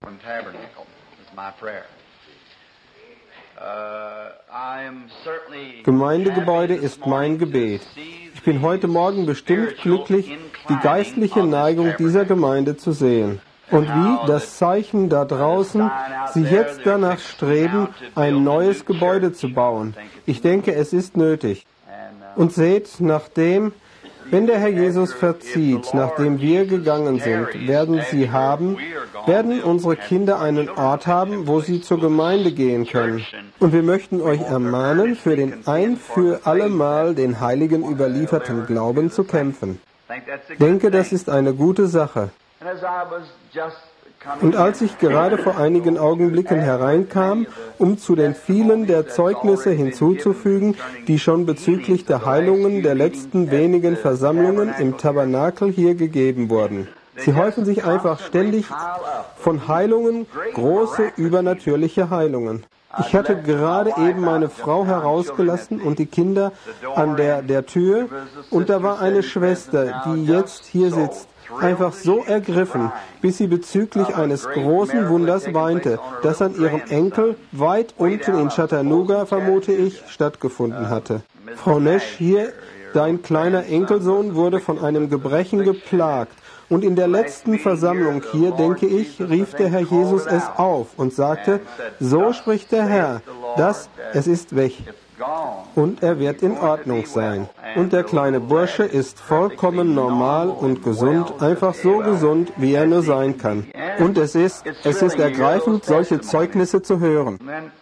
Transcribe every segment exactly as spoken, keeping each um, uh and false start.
Gemeindegebäude ist mein Gebet. Ich bin heute Morgen bestimmt glücklich, die geistliche Neigung dieser Gemeinde zu sehen. Und wie das Zeichen da draußen sie jetzt danach streben, ein neues Gebäude zu bauen. Ich denke, es ist nötig. Und seht, nachdem, wenn der Herr Jesus verzieht, nachdem wir gegangen sind, werden sie haben, werden unsere Kinder einen Ort haben, wo sie zur Gemeinde gehen können. Und wir möchten euch ermahnen, für den ein für allemal den Heiligen überlieferten Glauben zu kämpfen. Ich denke, das ist eine gute Sache. Und als ich gerade vor einigen Augenblicken hereinkam, um zu den vielen der Zeugnisse hinzuzufügen, die schon bezüglich der Heilungen der letzten wenigen Versammlungen im Tabernakel hier gegeben wurden. Sie häufen sich einfach ständig von Heilungen, große übernatürliche Heilungen. Ich hatte gerade eben meine Frau herausgelassen und die Kinder an der, der Tür, und da war eine Schwester, die jetzt hier sitzt, einfach so ergriffen, bis sie bezüglich eines großen Wunders weinte, das an ihrem Enkel weit unten in Chattanooga, vermute ich, stattgefunden hatte. Frau Nash, hier, dein kleiner Enkelsohn wurde von einem Gebrechen geplagt. Und in der letzten Versammlung hier, denke ich, rief der Herr Jesus es auf und sagte, so spricht der Herr, das, es ist weg. Und er wird in Ordnung sein. Und der kleine Bursche ist vollkommen normal und gesund, einfach so gesund, wie er nur sein kann. Und es ist, es ist ergreifend, solche Zeugnisse zu hören.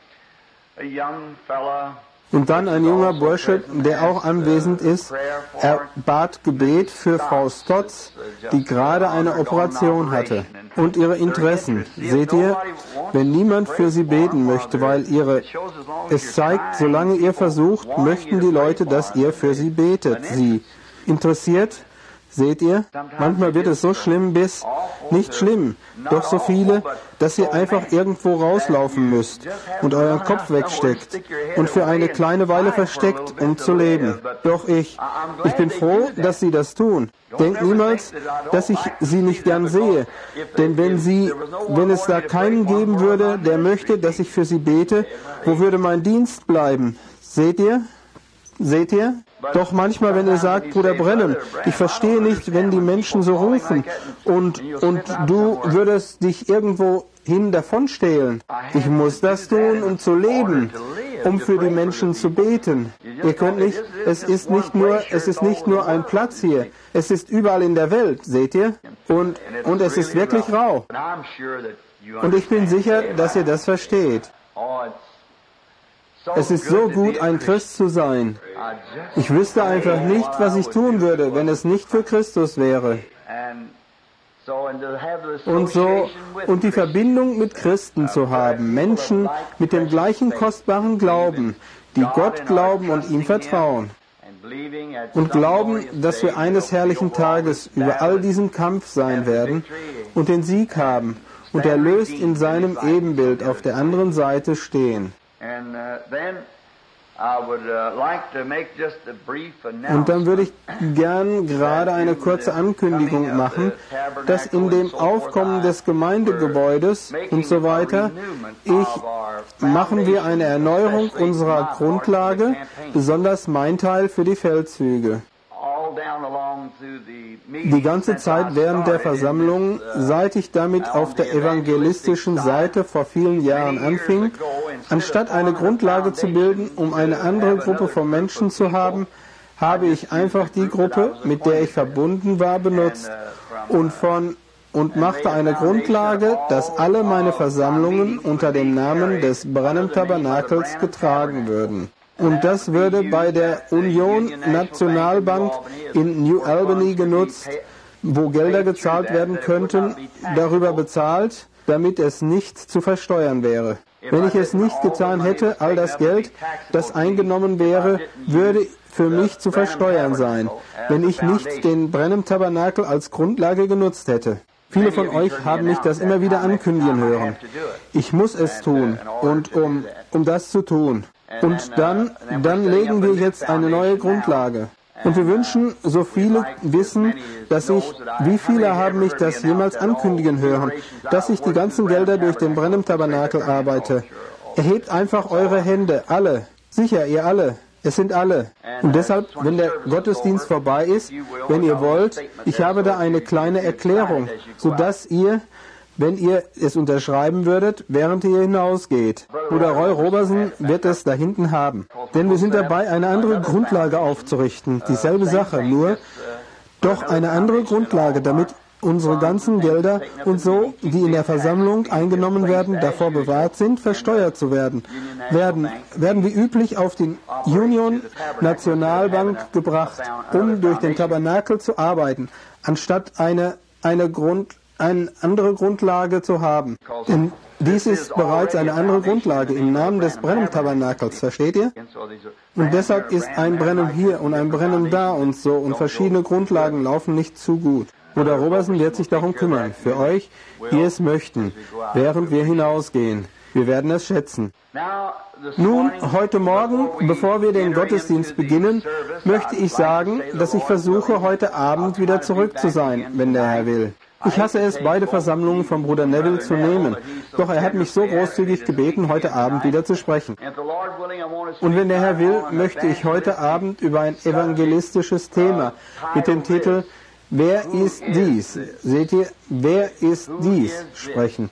Und dann ein junger Bursche, der auch anwesend ist, er bat Gebet für Frau Stotz, die gerade eine Operation hatte. Und ihre Interessen, seht ihr, wenn niemand für sie beten möchte, weil ihre, es zeigt, solange ihr versucht, möchten die Leute, dass ihr für sie betet. Sie interessiert, seht ihr, manchmal wird es so schlimm bis, nicht schlimm, doch so viele, dass ihr einfach irgendwo rauslaufen müsst und euren Kopf wegsteckt und für eine kleine Weile versteckt, um zu leben. Doch ich, ich bin froh, dass sie das tun. Denkt niemals, dass ich sie nicht gern sehe, denn wenn sie, wenn es da keinen geben würde, der möchte, dass ich für sie bete, wo würde mein Dienst bleiben? Seht ihr? Seht ihr? Doch manchmal, wenn ihr sagt, Bruder Branham, ich verstehe nicht, wenn die Menschen so rufen und, und du würdest dich irgendwo hin davonstehlen. Ich muss das tun, um zu leben, um für die Menschen zu beten. Ihr könnt nicht, es ist nicht nur, es ist nicht nur ein Platz hier, es ist überall in der Welt, seht ihr? Und, und es ist wirklich rau. Und ich bin sicher, dass ihr das versteht. Es ist so gut, ein Christ zu sein. Ich wüsste einfach nicht, was ich tun würde, wenn es nicht für Christus wäre. Und so, und die Verbindung mit Christen zu haben, Menschen mit dem gleichen kostbaren Glauben, die Gott glauben und ihm vertrauen. Und glauben, dass wir eines herrlichen Tages über all diesen Kampf sein werden und den Sieg haben und erlöst in seinem Ebenbild auf der anderen Seite stehen. Und dann würde ich gern gerade eine kurze Ankündigung machen, dass in dem Aufkommen des Gemeindegebäudes und so weiter, ich, machen wir eine Erneuerung unserer Grundlage, besonders mein Teil für die Feldzüge. Die ganze Zeit während der Versammlung, seit ich damit auf der evangelistischen Seite vor vielen Jahren anfing, anstatt eine Grundlage zu bilden, um eine andere Gruppe von Menschen zu haben, habe ich einfach die Gruppe, mit der ich verbunden war, benutzt und von und machte eine Grundlage, dass alle meine Versammlungen unter dem Namen des Branham Tabernakels getragen würden. Und das würde bei der Union Nationalbank in New Albany genutzt, wo Gelder gezahlt werden könnten, darüber bezahlt, damit es nicht zu versteuern wäre. Wenn ich es nicht getan hätte, all das Geld, das eingenommen wäre, würde für mich zu versteuern sein, wenn ich nicht den Branham Tabernakel als Grundlage genutzt hätte. Viele von euch haben mich das immer wieder ankündigen hören. Ich muss es tun, und um, um das zu tun. Und dann, dann legen wir jetzt eine neue Grundlage. Und wir wünschen, so viele wissen, dass ich, wie viele haben mich das jemals ankündigen hören, dass ich die ganzen Gelder durch den Branham-Tabernakel arbeite. Erhebt einfach eure Hände, alle. Sicher, ihr alle. Es sind alle. Und deshalb, wenn der Gottesdienst vorbei ist, wenn ihr wollt, ich habe da eine kleine Erklärung, sodass ihr, wenn ihr es unterschreiben würdet, während ihr hinausgeht. Bruder Roy Roberson wird es da hinten haben. Denn wir sind dabei, eine andere Grundlage aufzurichten. Dieselbe Sache, nur doch eine andere Grundlage, damit unsere ganzen Gelder und so, die in der Versammlung eingenommen werden, davor bewahrt sind, versteuert zu werden. Werden, werden wie üblich auf die Union Nationalbank gebracht, um durch den Tabernakel zu arbeiten, anstatt eine, eine, Grund, eine andere Grundlage zu haben. Denn dies ist bereits eine andere Grundlage im Namen des Branham-Tabernakels, versteht ihr? Und deshalb ist ein Brennen hier und ein Brennen da und so und verschiedene Grundlagen laufen nicht zu gut. Bruder Roberson wird sich darum kümmern, für euch, die es möchten, während wir hinausgehen. Wir werden es schätzen. Nun, heute Morgen, bevor wir den Gottesdienst beginnen, möchte ich sagen, dass ich versuche, heute Abend wieder zurück zu sein, wenn der Herr will. Ich hasse es, beide Versammlungen von Bruder Neville zu nehmen, doch er hat mich so großzügig gebeten, heute Abend wieder zu sprechen. Und wenn der Herr will, möchte ich heute Abend über ein evangelistisches Thema mit dem Titel Wer ist dies? Seht ihr, wer ist dies? Sprechen.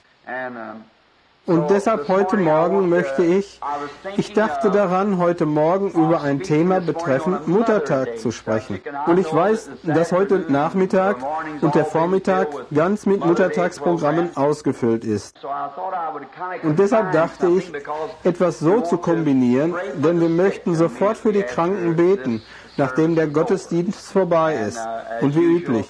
Und deshalb heute Morgen möchte ich, ich dachte daran, heute Morgen über ein Thema betreffend Muttertag zu sprechen. Und ich weiß, dass heute Nachmittag und der Vormittag ganz mit Muttertagsprogrammen ausgefüllt ist. Und deshalb dachte ich, etwas so zu kombinieren, denn wir möchten sofort für die Kranken beten, nachdem der Gottesdienst vorbei ist. Und wie üblich.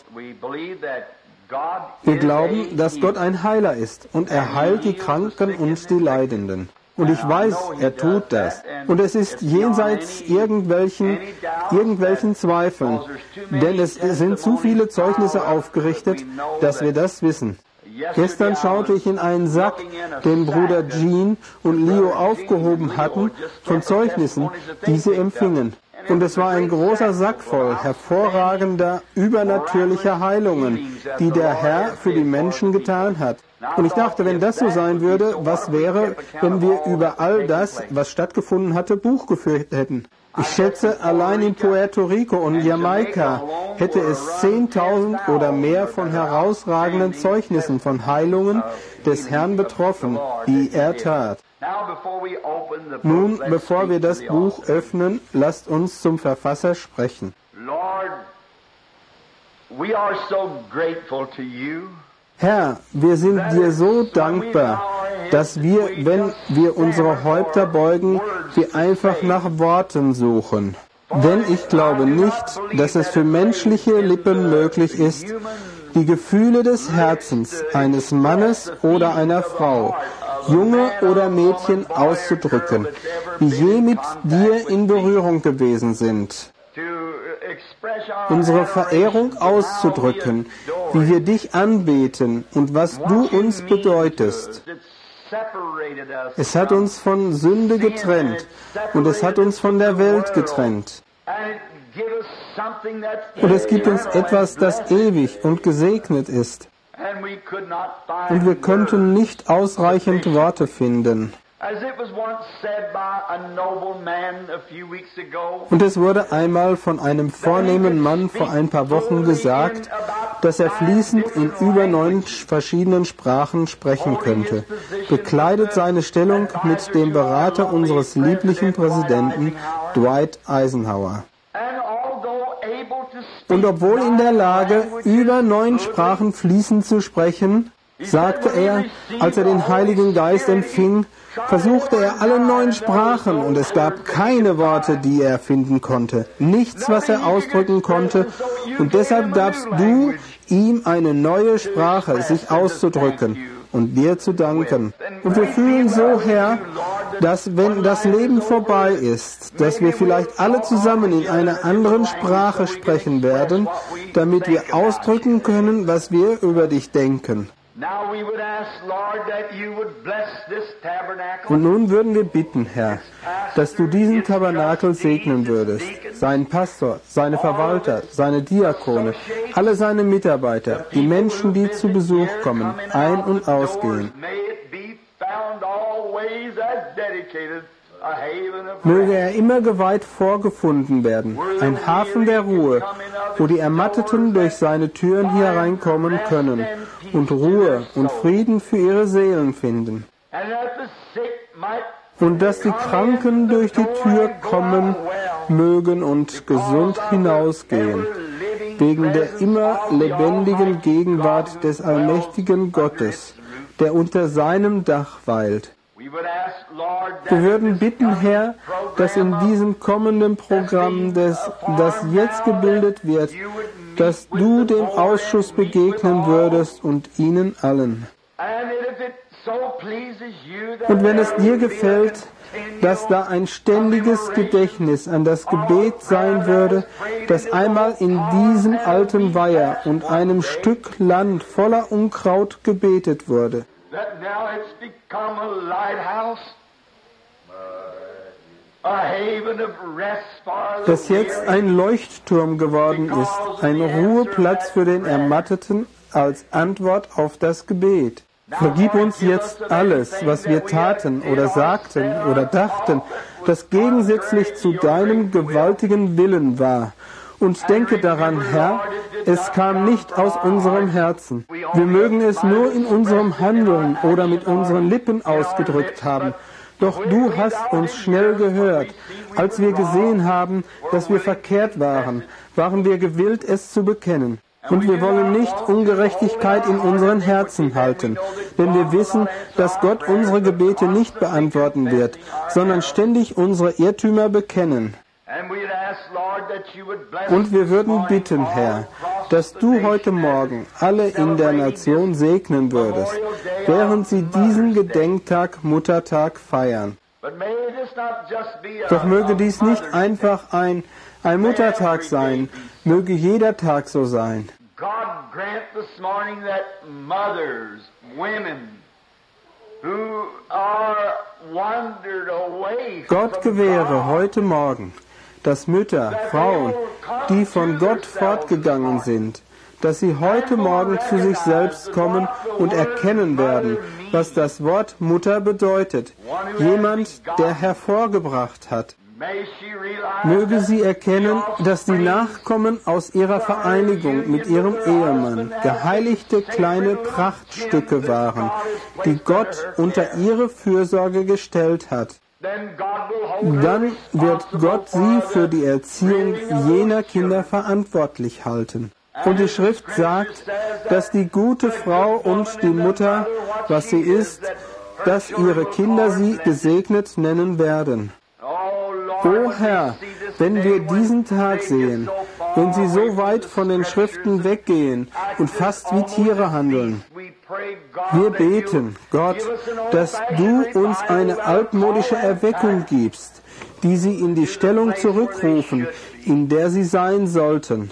Wir glauben, dass Gott ein Heiler ist und er heilt die Kranken und die Leidenden. Und ich weiß, er tut das. Und es ist jenseits irgendwelchen, irgendwelchen Zweifeln, denn es sind zu viele Zeugnisse aufgerichtet, dass wir das wissen. Gestern schaute ich in einen Sack, den Bruder Jean und Leo aufgehoben hatten, von Zeugnissen, die sie empfingen. Und es war ein großer Sack voll hervorragender, übernatürlicher Heilungen, die der Herr für die Menschen getan hat. Und ich dachte, wenn das so sein würde, was wäre, wenn wir über all das, was stattgefunden hatte, Buch geführt hätten? Ich schätze, allein in Puerto Rico und Jamaika hätte es zehntausend oder mehr von herausragenden Zeugnissen von Heilungen des Herrn betroffen, die er tat. Nun, bevor wir das Buch öffnen, lasst uns zum Verfasser sprechen. Herr, wir sind dir so dankbar, dass wir, wenn wir unsere Häupter beugen, wir einfach nach Worten suchen. Denn ich glaube nicht, dass es für menschliche Lippen möglich ist, die Gefühle des Herzens eines Mannes oder einer Frau, Junge oder Mädchen auszudrücken, die je mit dir in Berührung gewesen sind. Unsere Verehrung auszudrücken, wie wir dich anbeten und was du uns bedeutest. Es hat uns von Sünde getrennt und es hat uns von der Welt getrennt. Und es gibt uns etwas, das ewig und gesegnet ist. Und wir könnten nicht ausreichend Worte finden. Und es wurde einmal von einem vornehmen Mann vor ein paar Wochen gesagt, dass er fließend in über neun verschiedenen Sprachen sprechen könnte, bekleidet seine Stellung mit dem Berater unseres lieblichen Präsidenten Dwight Eisenhower. Und obwohl in der Lage, über neun Sprachen fließend zu sprechen, sagte er, als er den Heiligen Geist empfing, versuchte er alle neun Sprachen und es gab keine Worte, die er finden konnte, nichts, was er ausdrücken konnte, und deshalb gabst du ihm eine neue Sprache, sich auszudrücken und dir zu danken. Und wir fühlen so, Herr, dass wenn das Leben vorbei ist, dass wir vielleicht alle zusammen in einer anderen Sprache sprechen werden, damit wir ausdrücken können, was wir über dich denken. Und nun würden wir bitten, Herr, dass du diesen Tabernakel segnen würdest, seinen Pastor, seine Verwalter, seine Diakone, alle seine Mitarbeiter, die Menschen, die zu Besuch kommen, ein- und ausgehen. Möge er immer geweiht vorgefunden werden, ein Hafen der Ruhe, wo die Ermatteten durch seine Türen hier reinkommen können und Ruhe und Frieden für ihre Seelen finden. Und dass die Kranken durch die Tür kommen mögen und gesund hinausgehen, wegen der immer lebendigen Gegenwart des allmächtigen Gottes, der unter seinem Dach weilt. Wir würden bitten, Herr, dass in diesem kommenden Programm, das, das jetzt gebildet wird, dass du dem Ausschuss begegnen würdest und ihnen allen. Und wenn es dir gefällt, dass da ein ständiges Gedächtnis an das Gebet sein würde, das einmal in diesem alten Weiher und einem Stück Land voller Unkraut gebetet wurde, das jetzt ein Leuchtturm geworden ist, ein Ruheplatz für den Ermatteten als Antwort auf das Gebet. Vergib uns jetzt alles, was wir taten oder sagten oder dachten, das gegensätzlich zu deinem gewaltigen Willen war. Und denke daran, Herr, es kam nicht aus unserem Herzen. Wir mögen es nur in unserem Handeln oder mit unseren Lippen ausgedrückt haben. Doch du hast uns schnell gehört. Als wir gesehen haben, dass wir verkehrt waren, waren wir gewillt, es zu bekennen. Und wir wollen nicht Ungerechtigkeit in unseren Herzen halten, denn wir wissen, dass Gott unsere Gebete nicht beantworten wird, sondern ständig unsere Irrtümer bekennen. Und wir würden bitten, Herr, dass du heute Morgen alle in der Nation segnen würdest, während sie diesen Gedenktag Muttertag feiern. Doch möge dies nicht einfach ein, ein Muttertag sein, möge jeder Tag so sein. Gott gewähre heute Morgen, dass Mütter, Frauen, die von Gott fortgegangen sind, dass sie heute Morgen zu sich selbst kommen und erkennen werden, was das Wort Mutter bedeutet. Jemand, der hervorgebracht hat. Möge sie erkennen, dass die Nachkommen aus ihrer Vereinigung mit ihrem Ehemann geheiligte kleine Prachtstücke waren, die Gott unter ihre Fürsorge gestellt hat. Dann wird Gott sie für die Erziehung jener Kinder verantwortlich halten. Und die Schrift sagt, dass die gute Frau und die Mutter, was sie ist, dass ihre Kinder sie gesegnet nennen werden. O Herr, wenn wir diesen Tag sehen, wenn sie so weit von den Schriften weggehen und fast wie Tiere handeln, wir beten, Gott, dass du uns eine altmodische Erweckung gibst, die sie in die Stellung zurückrufen, in der sie sein sollten.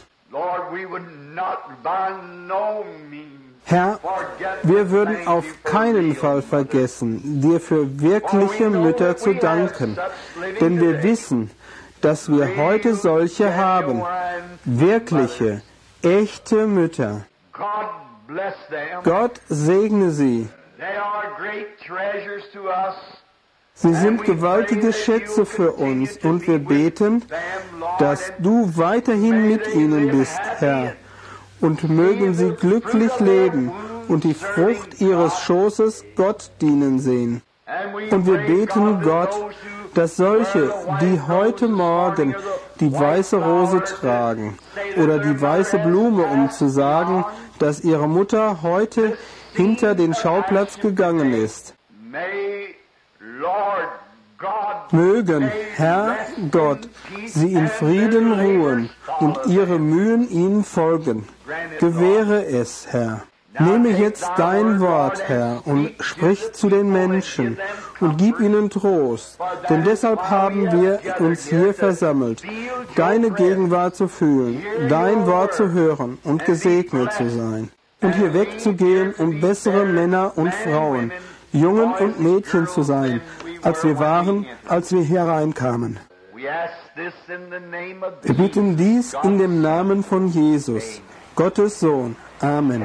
Herr, wir würden auf keinen Fall vergessen, dir für wirkliche Mütter zu danken, denn wir wissen, dass wir heute solche haben, wirkliche, echte Mütter. Gott segne sie. Sie sind gewaltige Schätze für uns und wir beten, dass du weiterhin mit ihnen bist, Herr. Und mögen sie glücklich leben und die Frucht ihres Schoßes Gott dienen sehen. Und wir beten Gott, dass solche, die heute Morgen die weiße Rose tragen oder die weiße Blume, um zu sagen, dass ihre Mutter heute hinter den Schauplatz gegangen ist, mögen, Herr Gott, sie in Frieden ruhen und ihre Mühen ihnen folgen. Gewähre es, Herr. Nehme jetzt dein Wort, Herr, und sprich zu den Menschen und gib ihnen Trost, denn deshalb haben wir uns hier versammelt, deine Gegenwart zu fühlen, dein Wort zu hören und gesegnet zu sein. und hier wegzugehen, um bessere Männer und Frauen, Jungen und Mädchen zu sein, als wir waren, als wir hier reinkamen. Wir bitten dies in dem Namen von Jesus, Gottes Sohn. Amen.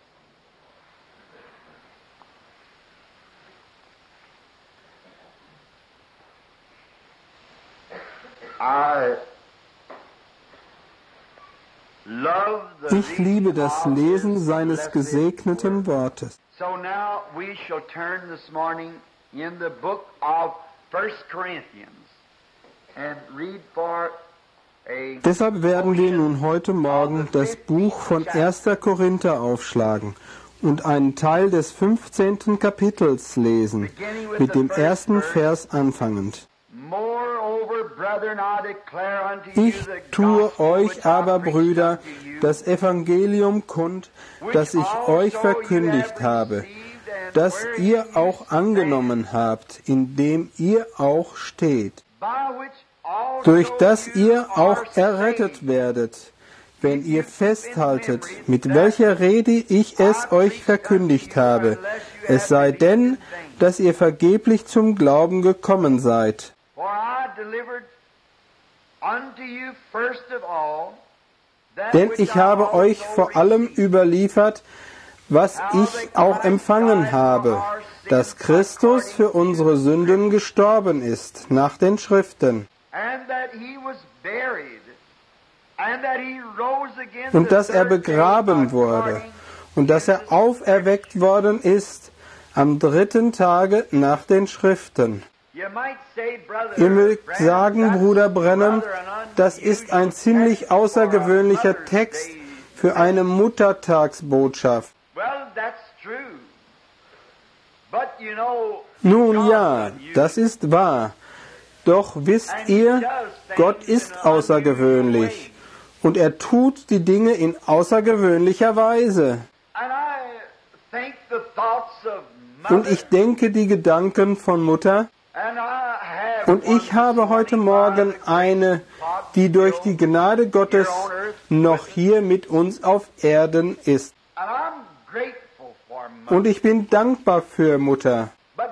Ich liebe das Lesen seines gesegneten Wortes. So now we shall turn this morning in the book of First Corinthians and read for a Deshalb werden wir nun heute Morgen das Buch von erster Korinther aufschlagen und einen Teil des fünfzehnten Kapitels lesen, mit dem ersten Vers anfangend. Ich tue euch aber, Brüder, das Evangelium kund, das ich euch verkündigt habe, das ihr auch angenommen habt, in dem ihr auch steht, durch das ihr auch errettet werdet, wenn ihr festhaltet, mit welcher Rede ich es euch verkündigt habe, es sei denn, dass ihr vergeblich zum Glauben gekommen seid. Denn ich habe euch vor allem überliefert, was ich auch empfangen habe, dass Christus für unsere Sünden gestorben ist, nach den Schriften, und dass er begraben wurde, und dass er auferweckt worden ist am dritten Tage nach den Schriften. Ihr mögt sagen, Bruder Branham, das ist ein ziemlich außergewöhnlicher Text für eine Muttertagsbotschaft. Nun ja, das ist wahr. Doch wisst ihr, Gott ist außergewöhnlich und er tut die Dinge in außergewöhnlicher Weise. Und ich denke die Gedanken von Mutter, und ich habe heute Morgen eine, die durch die Gnade Gottes noch hier mit uns auf Erden ist. Und ich bin dankbar für Mutter.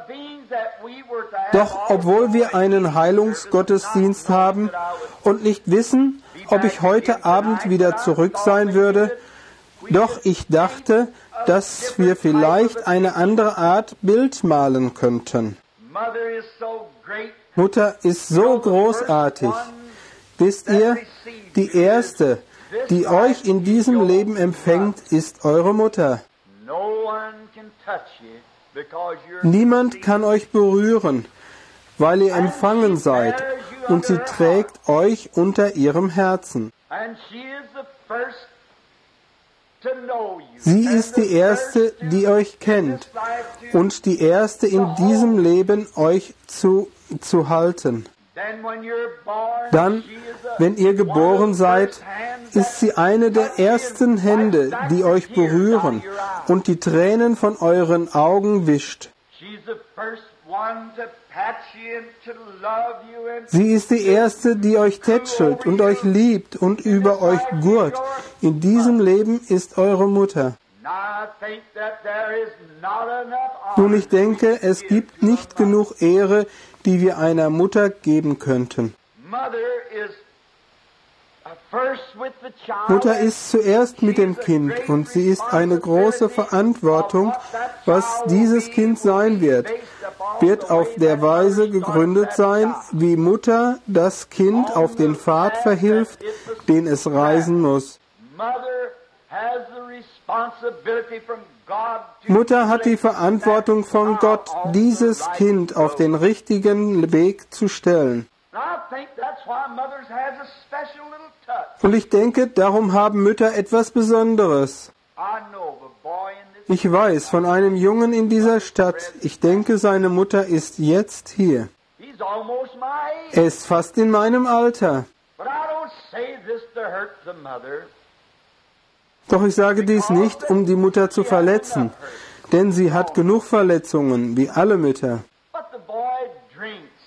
Doch obwohl wir einen Heilungsgottesdienst haben und nicht wissen, ob ich heute Abend wieder zurück sein würde, doch ich dachte, dass wir vielleicht eine andere Art Bild malen könnten. Mutter ist so großartig. Wisst ihr, die erste, die euch in diesem Leben empfängt, ist eure Mutter. Niemand kann euch berühren, weil ihr empfangen seid, und sie trägt euch unter ihrem Herzen. Sie ist die Erste, die euch kennt, und die Erste in diesem Leben, euch zu, zu halten. Dann, wenn ihr geboren seid, ist sie eine der ersten Hände, die euch berühren und die Tränen von euren Augen wischt. Sie ist die Erste, die euch tätschelt und euch liebt und über euch gurt. In diesem Leben ist eure Mutter. Nun, ich denke, es gibt nicht genug Ehre, die wir einer Mutter geben könnten. Mutter ist zuerst mit dem Kind und sie ist eine große Verantwortung, was dieses Kind sein wird, wird auf der Weise gegründet sein, wie Mutter das Kind auf den Pfad verhilft, den es reisen muss. Mutter hat die Verantwortung von Gott, dieses Kind auf den richtigen Weg zu stellen. Und ich denke, darum haben Mütter etwas Besonderes. Ich weiß von einem Jungen in dieser Stadt, ich denke, seine Mutter ist jetzt hier. Er ist fast in meinem Alter. Doch ich sage dies nicht, um die Mutter zu verletzen, denn sie hat genug Verletzungen, wie alle Mütter.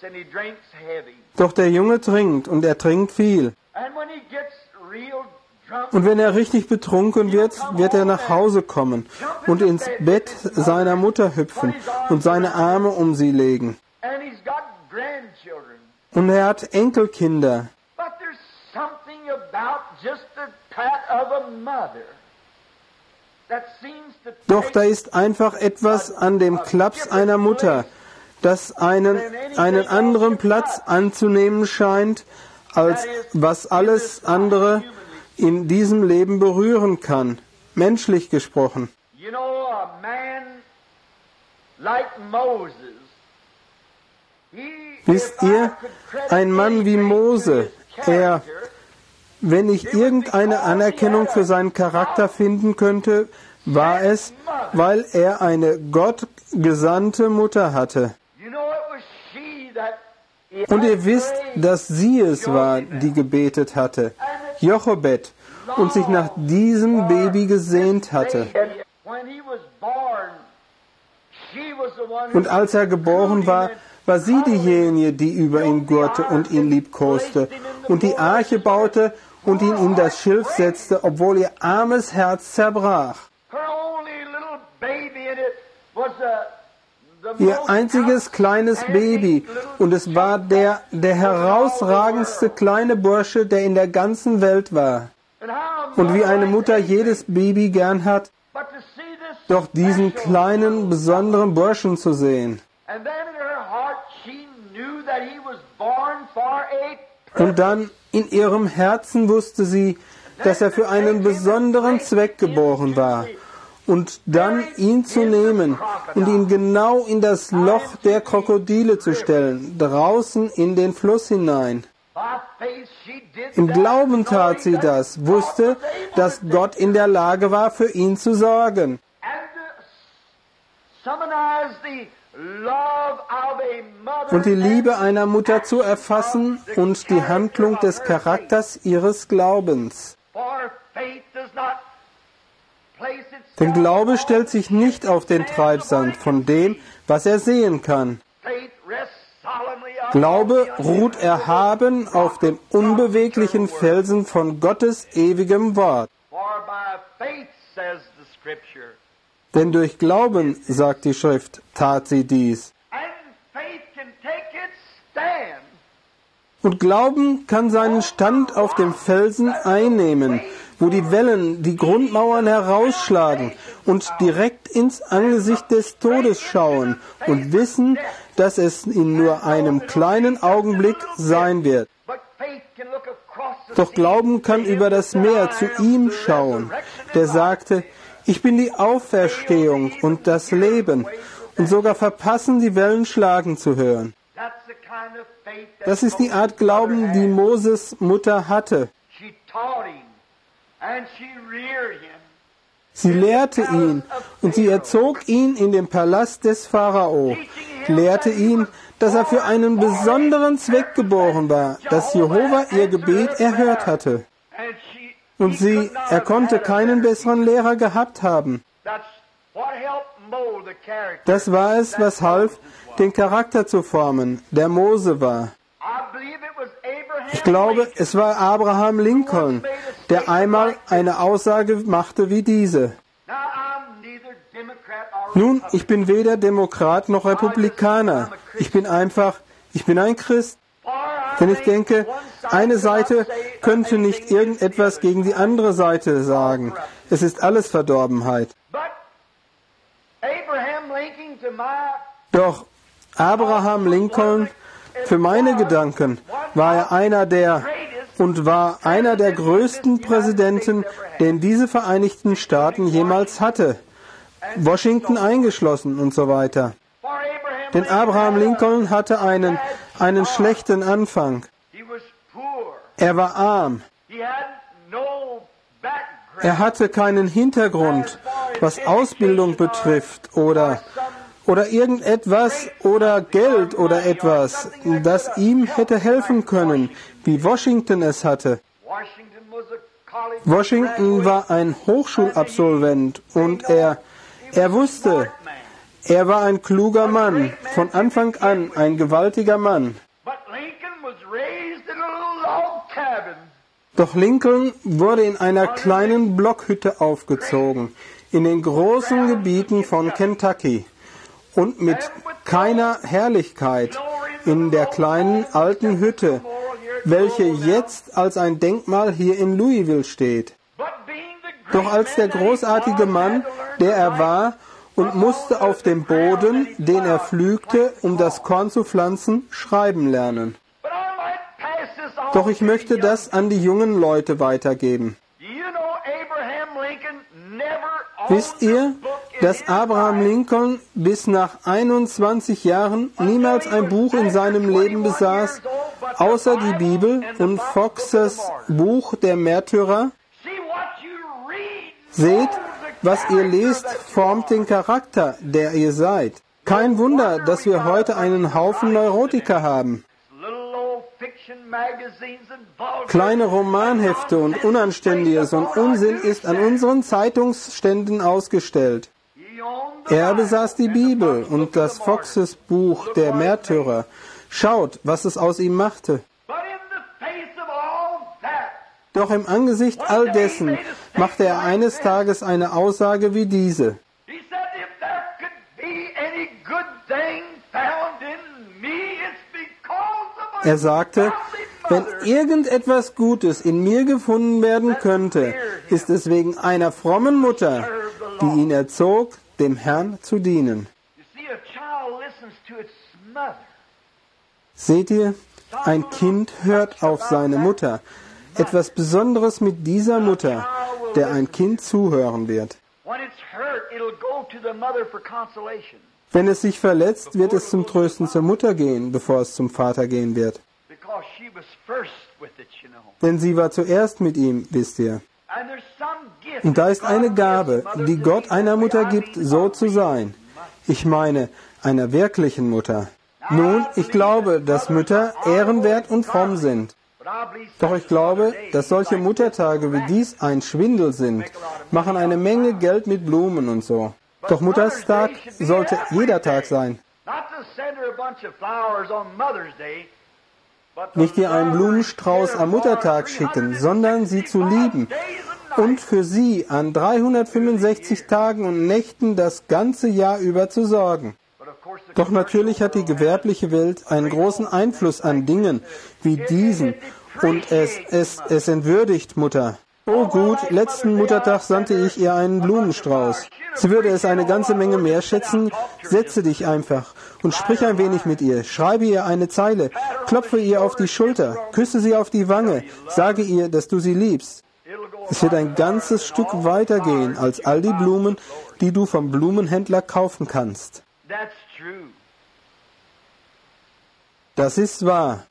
Doch der Junge trinkt und er trinkt viel. Und wenn er richtig betrunken wird, wird er nach Hause kommen und ins Bett seiner Mutter hüpfen und seine Arme um sie legen. Und er hat Enkelkinder. Doch da ist einfach etwas an dem Klaps einer Mutter, das einen, einen anderen Platz anzunehmen scheint, als was alles andere in diesem Leben berühren kann, menschlich gesprochen. Wisst ihr, ein Mann wie Mose, er, wenn ich irgendeine Anerkennung für seinen Charakter finden könnte, war es, weil er eine gottgesandte Mutter hatte. Und ihr wisst, dass sie es war, die gebetet hatte, Jochebed, und sich nach diesem Baby gesehnt hatte. Und als er geboren war, war sie diejenige, die über ihn gurrte und ihn liebkoste und die Arche baute und ihn in das Schilf setzte, obwohl ihr armes Herz zerbrach. Ihr einziges kleines Baby, und es war der, der herausragendste kleine Bursche, der in der ganzen Welt war. Und wie eine Mutter jedes Baby gern hat, doch diesen kleinen, besonderen Burschen zu sehen. Und dann in ihrem Herzen wusste sie, dass er für einen besonderen Zweck geboren war. Und dann ihn zu nehmen und ihn genau in das Loch der Krokodile zu stellen, draußen in den Fluss hinein. Im Glauben tat sie das, wusste, dass Gott in der Lage war, für ihn zu sorgen. Und die Liebe einer Mutter zu erfassen und die Handlung des Charakters ihres Glaubens. Denn Glaube stellt sich nicht auf den Treibsand von dem, was er sehen kann. Glaube ruht erhaben auf dem unbeweglichen Felsen von Gottes ewigem Wort. Denn durch Glauben, sagt die Schrift, tat sie dies. Und Glauben kann seinen Stand auf dem Felsen einnehmen, wo die Wellen die Grundmauern herausschlagen und direkt ins Angesicht des Todes schauen und wissen, dass es in nur einem kleinen Augenblick sein wird. Doch Glauben kann über das Meer zu ihm schauen, der sagte, ich bin die Auferstehung und das Leben, und sogar verpassen, die Wellen schlagen zu hören. Das ist die Art Glauben, die Moses Mutter hatte. Sie lehrte ihn und sie erzog ihn in dem Palast des Pharao, lehrte ihn, dass er für einen besonderen Zweck geboren war, dass Jehova ihr Gebet erhört hatte. Und sie, er konnte keinen besseren Lehrer gehabt haben. Das war es, was half, den Charakter zu formen, der Mose war. Ich glaube, es war Abraham Lincoln, der einmal eine Aussage machte wie diese. Nun, ich bin weder Demokrat noch Republikaner. Ich bin einfach, ich bin ein Christ. Denn ich denke, eine Seite könnte nicht irgendetwas gegen die andere Seite sagen. Es ist alles Verdorbenheit. Doch Abraham Lincoln, für meine Gedanken, war er einer der und war einer der größten Präsidenten, den diese Vereinigten Staaten jemals hatte. Washington eingeschlossen und so weiter. Denn Abraham Lincoln hatte einen, einen schlechten Anfang. Er war arm. Er hatte keinen Hintergrund, was Ausbildung betrifft oder, oder irgendetwas oder Geld oder etwas, das ihm hätte helfen können, wie Washington es hatte. Washington war ein Hochschulabsolvent und er, er wusste, er war ein kluger Mann, von Anfang an ein gewaltiger Mann. Doch Lincoln wurde in einer kleinen Blockhütte aufgezogen, in den großen Gebieten von Kentucky und mit keiner Herrlichkeit in der kleinen alten Hütte, welche jetzt als ein Denkmal hier in Louisville steht. Doch als der großartige Mann, der er war, und musste auf dem Boden, den er pflügte, um das Korn zu pflanzen, schreiben lernen. Doch ich möchte das an die jungen Leute weitergeben. Wisst ihr, dass Abraham Lincoln bis nach einundzwanzig Jahren niemals ein Buch in seinem Leben besaß, außer die Bibel und Foxes Buch der Märtyrer? Seht, was ihr lest, formt den Charakter, der ihr seid. Kein Wunder, dass wir heute einen Haufen Neurotiker haben. Kleine Romanhefte und Unanständiges und Unsinn ist an unseren Zeitungsständen ausgestellt. Er besaß die Bibel und das Foxes Buch der Märtyrer. Schaut, was es aus ihm machte. Doch im Angesicht all dessen machte er eines Tages eine Aussage wie diese. Er sagte, wenn irgendetwas Gutes in mir gefunden werden könnte, ist es wegen einer frommen Mutter, die ihn erzog, dem Herrn zu dienen. Seht ihr, ein Kind hört auf seine Mutter. Etwas Besonderes mit dieser Mutter, der ein Kind zuhören wird. Wenn es sich verletzt, wird es zum Trösten zur Mutter gehen, bevor es zum Vater gehen wird. Denn sie war zuerst mit ihm, wisst ihr. Und da ist eine Gabe, die Gott einer Mutter gibt, so zu sein. Ich meine, einer wirklichen Mutter. Nun, ich glaube, dass Mütter ehrenwert und fromm sind. Doch ich glaube, dass solche Muttertage wie dies ein Schwindel sind, machen eine Menge Geld mit Blumen und so. Doch Mutterstag sollte jeder Tag sein. Nicht ihr einen Blumenstrauß am Muttertag schicken, sondern sie zu lieben und für sie an dreihundertfünfundsechzig Tagen und Nächten das ganze Jahr über zu sorgen. Doch natürlich hat die gewerbliche Welt einen großen Einfluss an Dingen wie diesen und es, es, es entwürdigt Mutter. Oh gut, letzten Muttertag sandte ich ihr einen Blumenstrauß. Sie würde es eine ganze Menge mehr schätzen. Setze dich einfach und sprich ein wenig mit ihr. Schreibe ihr eine Zeile, klopfe ihr auf die Schulter, küsse sie auf die Wange, sage ihr, dass du sie liebst. Es wird ein ganzes Stück weitergehen als all die Blumen, die du vom Blumenhändler kaufen kannst. Das ist wahr.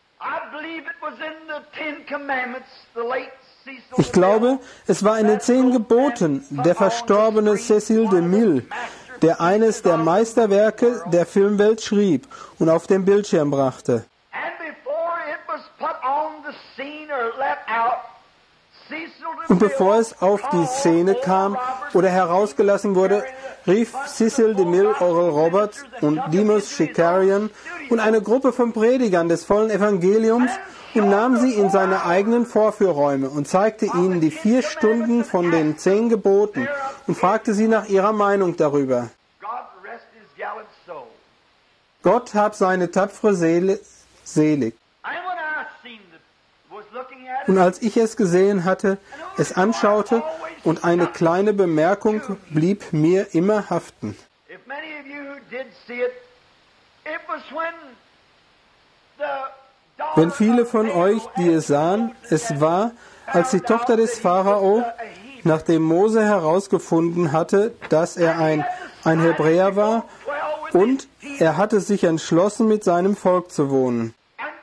Ich glaube, es war in den zehn Geboten der verstorbene Cecil DeMille, der eines der Meisterwerke der Filmwelt schrieb und auf den Bildschirm brachte. Und bevor es auf die Szene kam oder herausgelassen wurde, rief Cecil DeMille Oral Roberts und Demos Shakarian und eine Gruppe von Predigern des vollen Evangeliums und nahm sie in seine eigenen Vorführräume und zeigte ihnen die vier Stunden von den zehn Geboten und fragte sie nach ihrer Meinung darüber. Gott hab seine tapfere Seele selig. Und als ich es gesehen hatte, es anschaute und eine kleine Bemerkung blieb mir immer haften. Wenn viele von euch, die es sahen, es war, als die Tochter des Pharao, nachdem Mose herausgefunden hatte, dass er ein, ein Hebräer war und er hatte sich entschlossen, mit seinem Volk zu wohnen.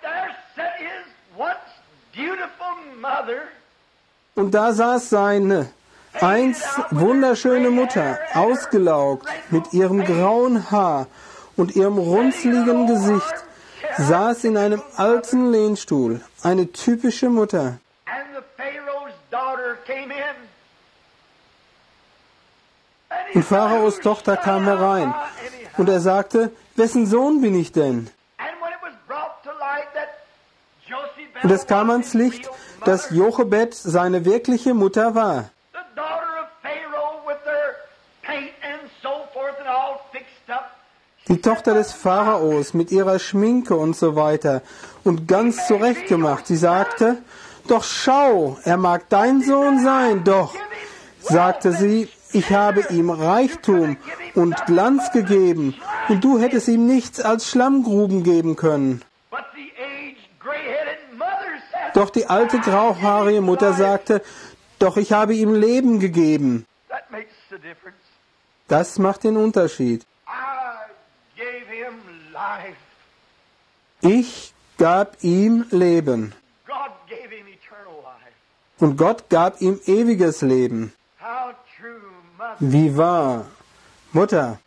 Und da saß seine einst wunderschöne Mutter, ausgelaugt, mit ihrem grauen Haar und ihrem runzligen Gesicht, saß in einem alten Lehnstuhl, eine typische Mutter. Und Pharaos Tochter kam herein und er sagte, wessen Sohn bin ich denn? Und Und es kam ans Licht, dass Jochebed seine wirkliche Mutter war. Die Tochter des Pharaos mit ihrer Schminke und so weiter und ganz zurechtgemacht. Sie sagte, doch schau, er mag dein Sohn sein, doch, sagte sie, ich habe ihm Reichtum und Glanz gegeben und du hättest ihm nichts als Schlammgruben geben können. Doch die alte grauhaarige Mutter sagte, doch ich habe ihm Leben gegeben. Das macht den Unterschied. Ich gab ihm Leben. Und Gott gab ihm ewiges Leben. Wie wahr. Mutter.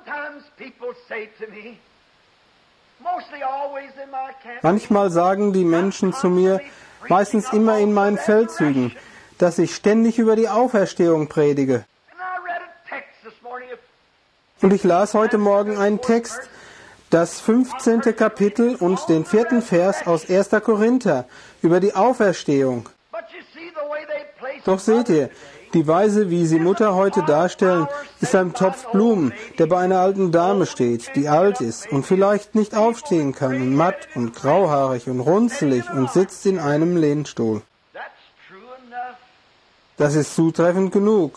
Manchmal sagen die Menschen zu mir, meistens immer in meinen Feldzügen, dass ich ständig über die Auferstehung predige. Und ich las heute Morgen einen Text, das fünfzehnte Kapitel und den vierten Vers aus erster Korinther über die Auferstehung. Doch seht ihr, die Weise, wie sie Mutter heute darstellen, ist ein Topf Blumen, der bei einer alten Dame steht, die alt ist und vielleicht nicht aufstehen kann und matt und grauhaarig und runzelig und sitzt in einem Lehnstuhl. Das ist zutreffend genug.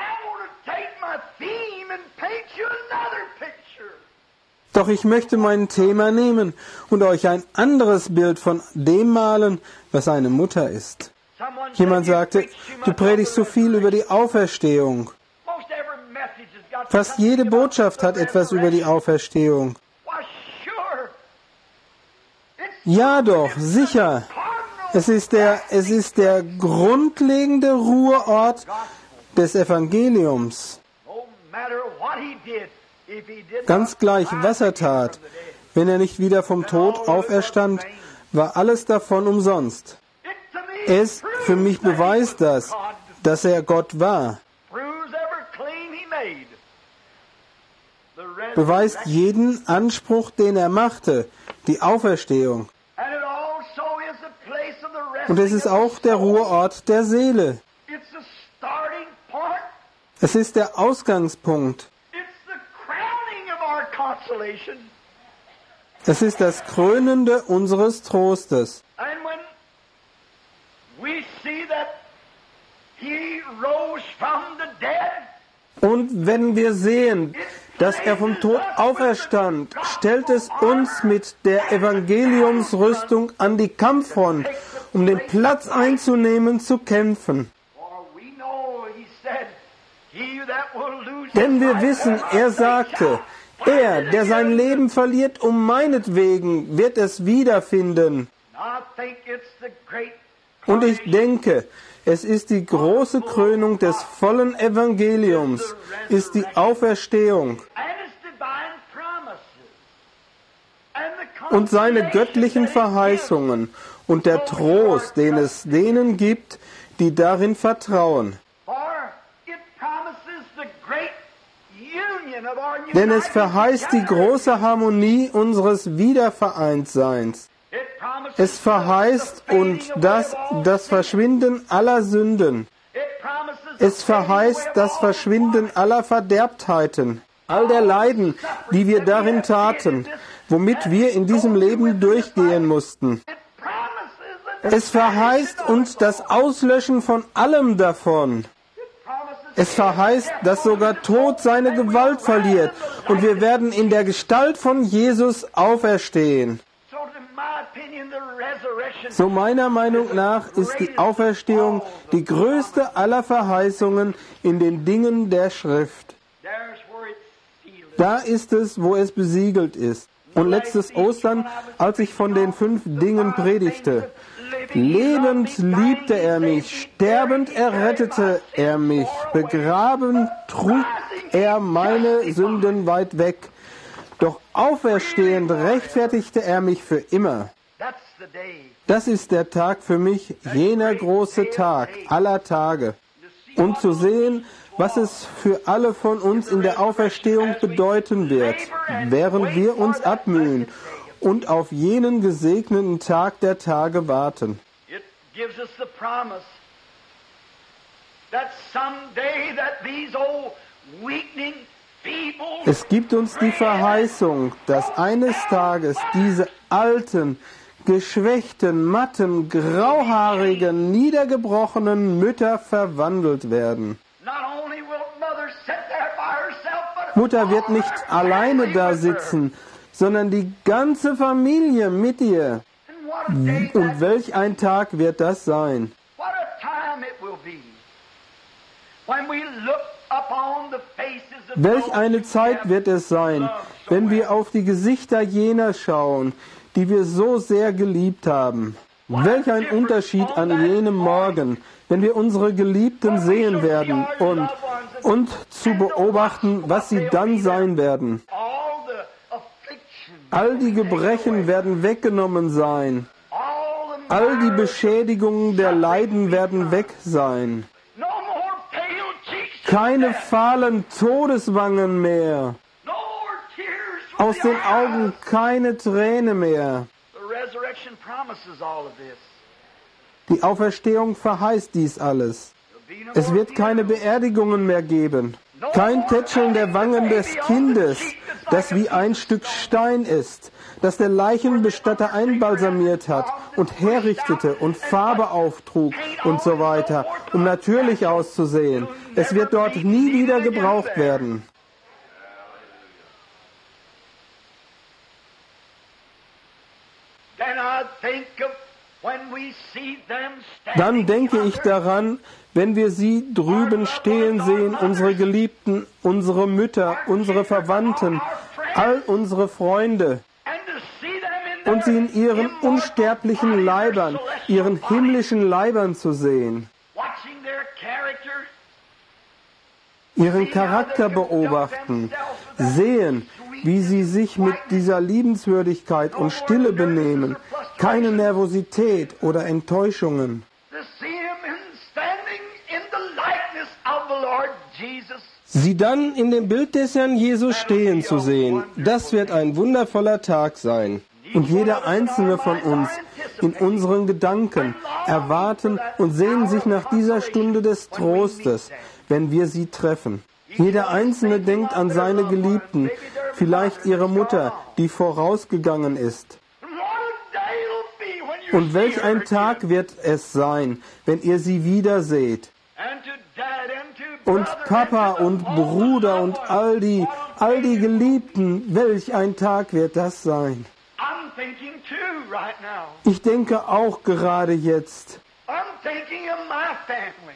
Doch ich möchte mein Thema nehmen und euch ein anderes Bild von dem malen, was eine Mutter ist. Jemand sagte, du predigst so viel über die Auferstehung. Fast jede Botschaft hat etwas über die Auferstehung. Ja doch, sicher. Es ist der, es ist der grundlegende Ruheort des Evangeliums. Ganz gleich, was er tat, wenn er nicht wieder vom Tod auferstand, war alles davon umsonst. Es für mich beweist das, dass er Gott war. Beweist jeden Anspruch, den er machte, die Auferstehung. Und es ist auch der Ruheort der Seele. Es ist der Ausgangspunkt. Es ist das Krönende unseres Trostes. Und wenn wir sehen, dass er vom Tod auferstand, stellt es uns mit der Evangeliumsrüstung an die Kampffront, um den Platz einzunehmen, zu kämpfen. Denn wir wissen, er sagte, er, der sein Leben verliert um meinetwegen, wird es wiederfinden. Und ich denke, es ist die große Krönung des vollen Evangeliums, ist die Auferstehung. Und seine göttlichen Verheißungen und der Trost, den es denen gibt, die darin vertrauen. Denn es verheißt die große Harmonie unseres Wiedervereintseins. Es verheißt und das, das Verschwinden aller Sünden. Es verheißt das Verschwinden aller Verderbtheiten, all der Leiden, die wir darin taten, womit wir in diesem Leben durchgehen mussten. Es verheißt uns das Auslöschen von allem davon. Es verheißt, dass sogar Tod seine Gewalt verliert und wir werden in der Gestalt von Jesus auferstehen. So meiner Meinung nach ist die Auferstehung die größte aller Verheißungen in den Dingen der Schrift. Da ist es, wo es besiegelt ist. Und letztes Ostern, als ich von den fünf Dingen predigte, lebend liebte er mich, sterbend errettete er mich, begraben trug er meine Sünden weit weg, doch auferstehend rechtfertigte er mich für immer. Das ist der Tag für mich, jener große Tag aller Tage. Und zu sehen, was es für alle von uns in der Auferstehung bedeuten wird, während wir uns abmühen und auf jenen gesegneten Tag der Tage warten. It gives us the promise that someday that these old weakening, feeble, Es gibt uns die Verheißung, dass eines Tages diese alten, geschwächten, matten, grauhaarigen, niedergebrochenen Mütter verwandelt werden. not only will mother sit there by herself, but Mutter wird nicht alleine da sitzen, sondern die ganze Familie mit ihr. and what a day Und that, welch ein Tag wird das sein? what a time it will be when we look upon the faces of Welch those eine who Zeit have wird es sein, loved so wenn well. wir auf die Gesichter jener schauen, die wir so sehr geliebt haben. Welch ein Unterschied an jenem Morgen, wenn wir unsere Geliebten sehen werden und, und zu beobachten, was sie dann sein werden. All the afflictions, All die Gebrechen werden weggenommen sein. all the All die marrows, Beschädigungen der Leiden werden weg sein. no more pale cheeks, Keine fahlen Todeswangen mehr. no more tears from Aus the den eyes. Augen keine Träne mehr. The resurrection promises all of this. Die Auferstehung verheißt dies alles. There'll be no Es more wird keine funerals. Beerdigungen mehr geben. Kein Tätscheln der Wangen des Kindes, das wie ein Stück Stein ist, das der Leichenbestatter einbalsamiert hat und herrichtete und Farbe auftrug und so weiter, um natürlich auszusehen. Es wird dort nie wieder gebraucht werden. Then I think of when we see them standing Dann denke ich yonder, daran, wenn wir sie drüben stehen sehen, unsere Geliebten, unsere Mütter, unsere Verwandten, all unsere Freunde, and to see them in und sie in their ihren immortal unsterblichen body, Leibern, their celestial ihren body, himmlischen Leibern zu sehen, watching their character, ihren Charakter beobachten, sehen, wie sie sich mit dieser Liebenswürdigkeit und Stille benehmen, keine Nervosität oder Enttäuschungen. to see him in standing in the likeness of the Lord Jesus. Sie dann in dem Bild des Herrn Jesus stehen zu sehen, das wird ein wundervoller Tag sein. Und jeder einzelne von uns in unseren Gedanken erwarten und sehnen sich nach dieser Stunde des Trostes, wenn wir sie treffen. Jeder Einzelne denkt an seine Geliebten, vielleicht ihre Mutter, die vorausgegangen ist. And what a day it'll be when you Und welch see ein her Tag wird es sein, wenn ihr sie wiederseht. and to dad and to Und brother Papa and to und the Bruder whole und family. all die, What a all die day. Geliebten, welch ein Tag wird das sein. I'm thinking too right now. Ich denke auch gerade jetzt. I'm thinking of my family.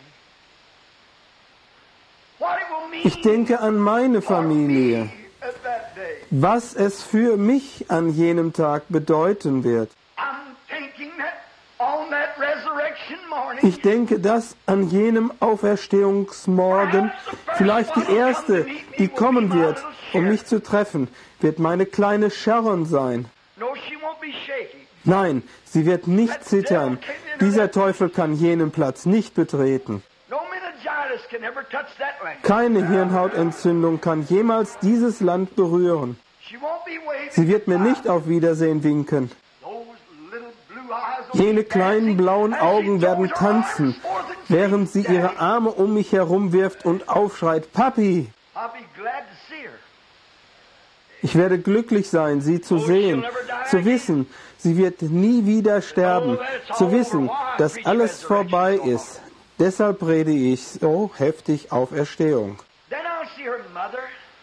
What it will mean Ich denke an meine for Familie, me at that day. was es für mich an jenem Tag bedeuten wird. I'm thinking that on that resurrection morning, Ich denke, dass an jenem Auferstehungsmorgen vielleicht die erste, die kommen wird, um mich zu treffen, wird meine kleine Sharon sein. no, she won't be shaky. Nein, sie wird nicht zittern. Dieser Teufel kann jenen Platz nicht betreten. No meningitis can ever touch that land. Keine Hirnhautentzündung kann jemals dieses Land berühren. She won't be waving. Sie wird mir nicht auf Wiedersehen winken. Those little blue eyes will Jene be kleinen dancing blauen as she Augen werden throws her arms tanzen, forth and während sie sings, ihre "Daddy." Arme um mich herum wirft und aufschreit, Papi! I'll be glad to see her. Ich werde glücklich sein, sie zu sehen, zu wissen, sie wird nie wieder sterben, zu wissen, dass alles vorbei ist. Deshalb rede ich so heftig auf Erstehung. Then I'll see her mother.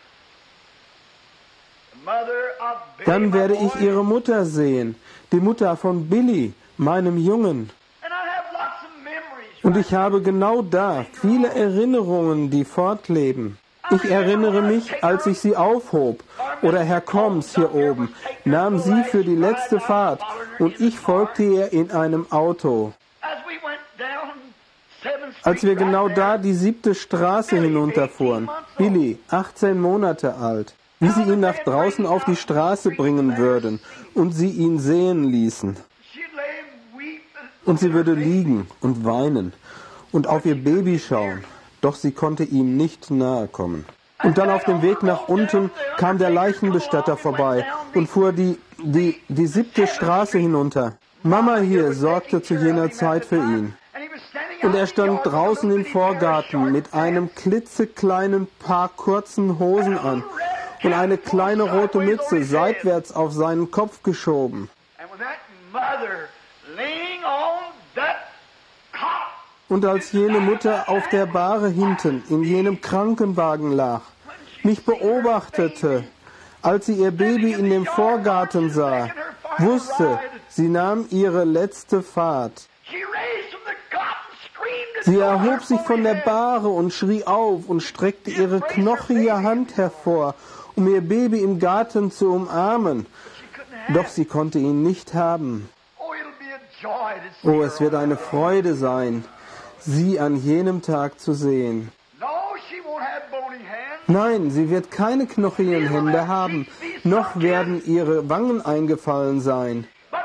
The mother of Billy, Dann my werde boy. ich ihre Mutter sehen, die Mutter von Billy, meinem Jungen. And I have lots of memories. Und right ich habe genau da viele Erinnerungen, die fortleben. Ich erinnere mich, als ich sie aufhob, oder Herr Combs hier oben, nahm sie für die letzte Fahrt und ich folgte ihr in einem Auto. As we went down seventh Street Als wir genau right da there, die siebte Straße hinunterfuhren, Billy, achtzehn Monate alt, wie sie ihn nach draußen auf die Straße bringen würden und sie ihn sehen ließen. she'd lay and weep and Und sie würde liegen und weinen und auf ihr Baby schauen, doch sie konnte ihm nicht nahe kommen. Und dann auf dem Weg nach unten kam der Leichenbestatter vorbei und fuhr die, die, die siebte Straße hinunter. Mama hier sorgte zu jener Zeit für ihn. Und er stand draußen im Vorgarten mit einem klitzekleinen Paar kurzen Hosen an und eine kleine rote Mütze seitwärts auf seinen Kopf geschoben. Und als jene Mutter auf der Bahre hinten in jenem Krankenwagen lag, mich beobachtete, als sie ihr Baby in dem Vorgarten sah, wusste, sie nahm ihre letzte Fahrt. Sie erhob sich von der Bahre und schrie auf und streckte ihre knochige Hand hervor, um ihr Baby im Garten zu umarmen. Doch sie konnte ihn nicht haben. Oh, es wird eine Freude sein, sie an jenem Tag zu sehen. Nein, sie wird keine knochigen Hände haben, noch werden ihre Wangen eingefallen sein.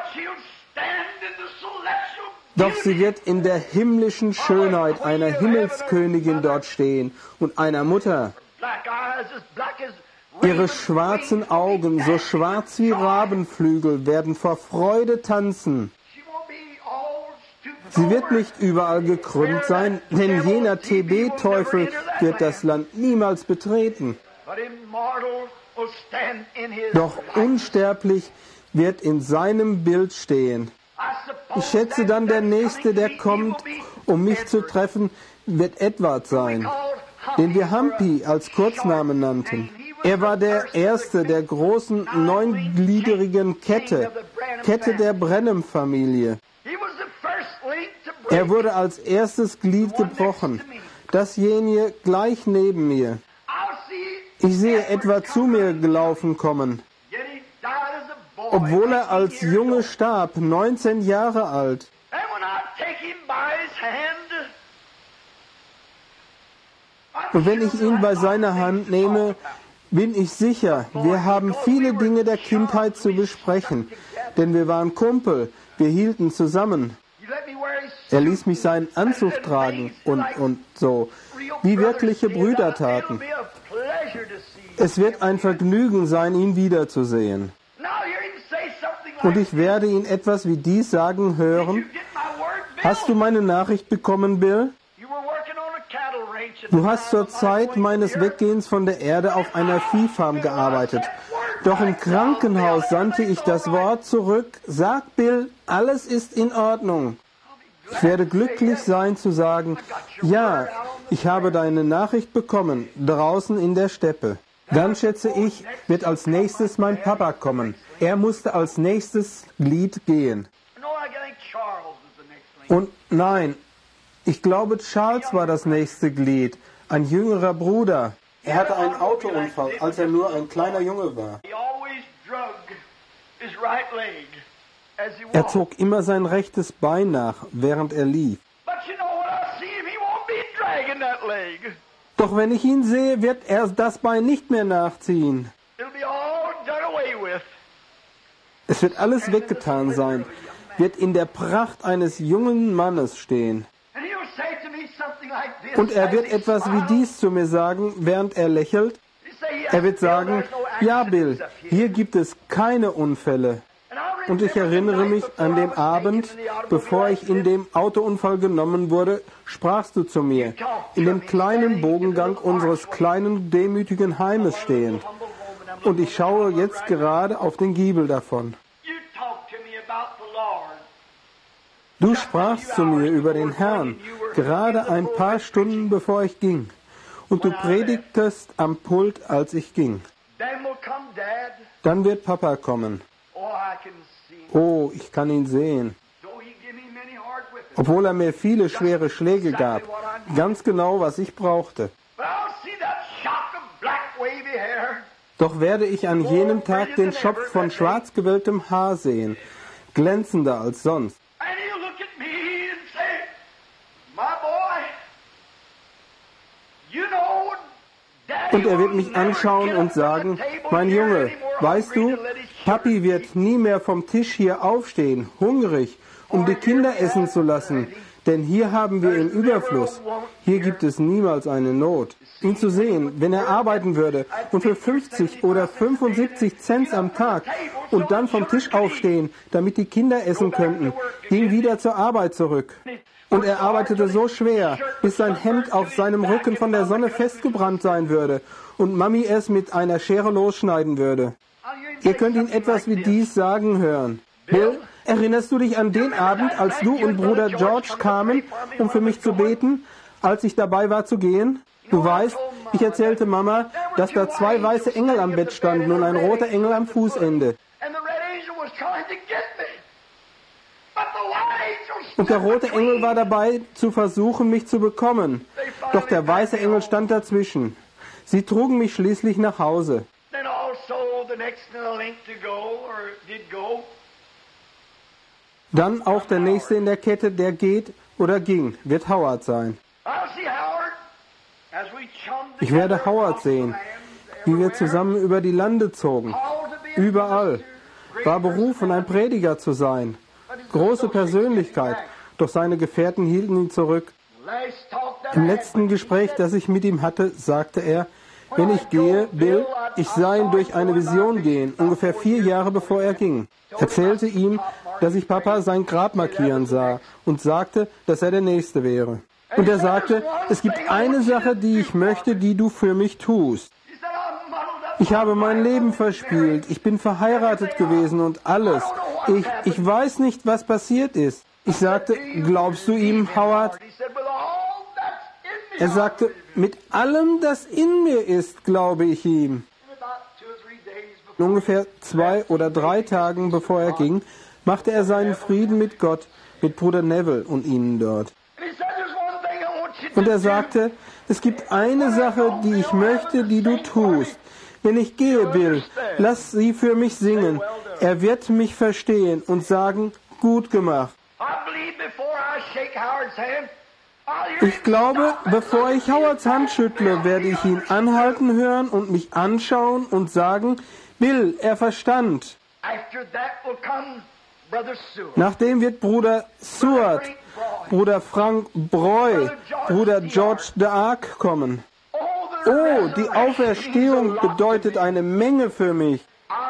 Doch sie wird in der himmlischen Schönheit einer Himmelskönigin dort stehen und einer Mutter. Ihre schwarzen Augen, so schwarz wie Rabenflügel, werden vor Freude tanzen. Sie wird nicht überall gekrümmt sein, denn jener T B-Teufel wird das Land niemals betreten. Doch unsterblich wird in seinem Bild stehen. Ich schätze dann, der Nächste, der kommt, um mich zu treffen, wird Edward sein, den wir Humpy als Kurznamen nannten. Er war der Erste der großen neungliedrigen Kette, Kette der Brenham-Familie. Er wurde als erstes Glied gebrochen, dasjenige gleich neben mir. Ich sehe Edward zu mir gelaufen kommen, obwohl er als Junge starb, neunzehn Jahre alt. Und wenn ich ihn bei seiner Hand nehme, bin ich sicher, wir haben viele Dinge der Kindheit zu besprechen, denn wir waren Kumpel, wir hielten zusammen. Er ließ mich seinen Anzug tragen und, und so, wie wirkliche Brüder taten. Es wird ein Vergnügen sein, ihn wiederzusehen. Und ich werde ihn etwas wie dies sagen hören. Hast du meine Nachricht bekommen, Bill? Du hast zur Zeit meines Weggehens von der Erde auf einer Viehfarm gearbeitet. Doch im Krankenhaus sandte ich das Wort zurück. Sag Bill, alles ist in Ordnung. Ich werde glücklich sein zu sagen, ja, ich habe deine Nachricht bekommen, draußen in der Steppe. Dann, schätze ich, wird als nächstes mein Papa kommen. Er musste als nächstes Glied gehen. Und nein, ich glaube, Charles war das nächste Glied, ein jüngerer Bruder. Er hatte einen Autounfall, als er nur ein kleiner Junge war. Er zog immer sein rechtes Bein nach, während er lief. Doch wenn ich ihn sehe, wird er das Bein nicht mehr nachziehen. Es wird alles weggetan sein, wird in der Pracht eines jungen Mannes stehen. Und er wird etwas wie dies zu mir sagen, während er lächelt. Er wird sagen, ja Bill, hier gibt es keine Unfälle. Und ich erinnere mich an den Abend, bevor ich in dem Autounfall genommen wurde, sprachst du zu mir, in dem kleinen Bogengang unseres kleinen, demütigen Heimes stehend. Und ich schaue jetzt gerade auf den Giebel davon. Du sprachst zu mir über den Herrn, gerade ein paar Stunden bevor ich ging. Und du predigtest am Pult, als ich ging. Dann wird Papa kommen. Oh, ich kann ihn sehen. Obwohl er mir viele schwere Schläge gab. Ganz genau, was ich brauchte. Doch werde ich an jenem Tag den Schopf von schwarz gewelltem Haar sehen, glänzender als sonst. Und er wird mich anschauen und sagen, mein Junge, weißt du, Papi wird nie mehr vom Tisch hier aufstehen, hungrig, um die Kinder essen zu lassen, Denn hier haben wir ihn Überfluss. Hier gibt es niemals eine Not. Ihn zu sehen, wenn er arbeiten würde und für fünfzig oder fünfundsiebzig Cent am Tag und dann vom Tisch aufstehen, damit die Kinder essen könnten, ging wieder zur Arbeit zurück. Und er arbeitete so schwer, bis sein Hemd auf seinem Rücken von der Sonne festgebrannt sein würde und Mami es mit einer Schere losschneiden würde. Ihr könnt ihn etwas wie dies sagen hören. Bill, erinnerst du dich an den Abend, als du und Bruder George kamen, um für mich zu beten, als ich dabei war zu gehen? Du weißt, ich erzählte Mama, dass da zwei weiße Engel am Bett standen und ein roter Engel am Fußende. Und der rote Engel war dabei, zu versuchen, mich zu bekommen. Doch der weiße Engel stand dazwischen. Sie trugen mich schließlich nach Hause. Dann auch der nächste in der Kette, der geht oder ging, wird Howard sein. Ich werde Howard sehen, wie wir zusammen über die Lande zogen. Überall. War berufen, ein Prediger zu sein. Große Persönlichkeit, doch seine Gefährten hielten ihn zurück. Im letzten Gespräch, das ich mit ihm hatte, sagte er, wenn ich gehe, Bill, ich sah ihn durch eine Vision gehen, ungefähr vier Jahre bevor er ging. Erzählte ihm, dass ich Papa sein Grab markieren sah und sagte, dass er der Nächste wäre. Und er sagte, es gibt eine Sache, die ich möchte, die du für mich tust. Ich habe mein Leben verspielt, ich bin verheiratet gewesen und alles. Ich, ich weiß nicht, was passiert ist. Ich sagte, glaubst du ihm, Howard? Er sagte, mit allem, das in mir ist, glaube ich ihm. Ungefähr zwei oder drei Tagen bevor er ging, machte er seinen Frieden mit Gott, mit Bruder Neville und ihnen dort. Und er sagte, es gibt eine Sache, die ich möchte, die du tust. Wenn ich gehe, Bill, lass sie für mich singen. Er wird mich verstehen und sagen, gut gemacht. Ich glaube, bevor ich Howards Hand schüttle, werde ich ihn anhalten hören und mich anschauen und sagen, Bill, er verstand. Nachdem wird Bruder Seward, Bruder Frank Breu, Bruder George de Arc kommen. Oh, die Auferstehung bedeutet eine Menge für mich.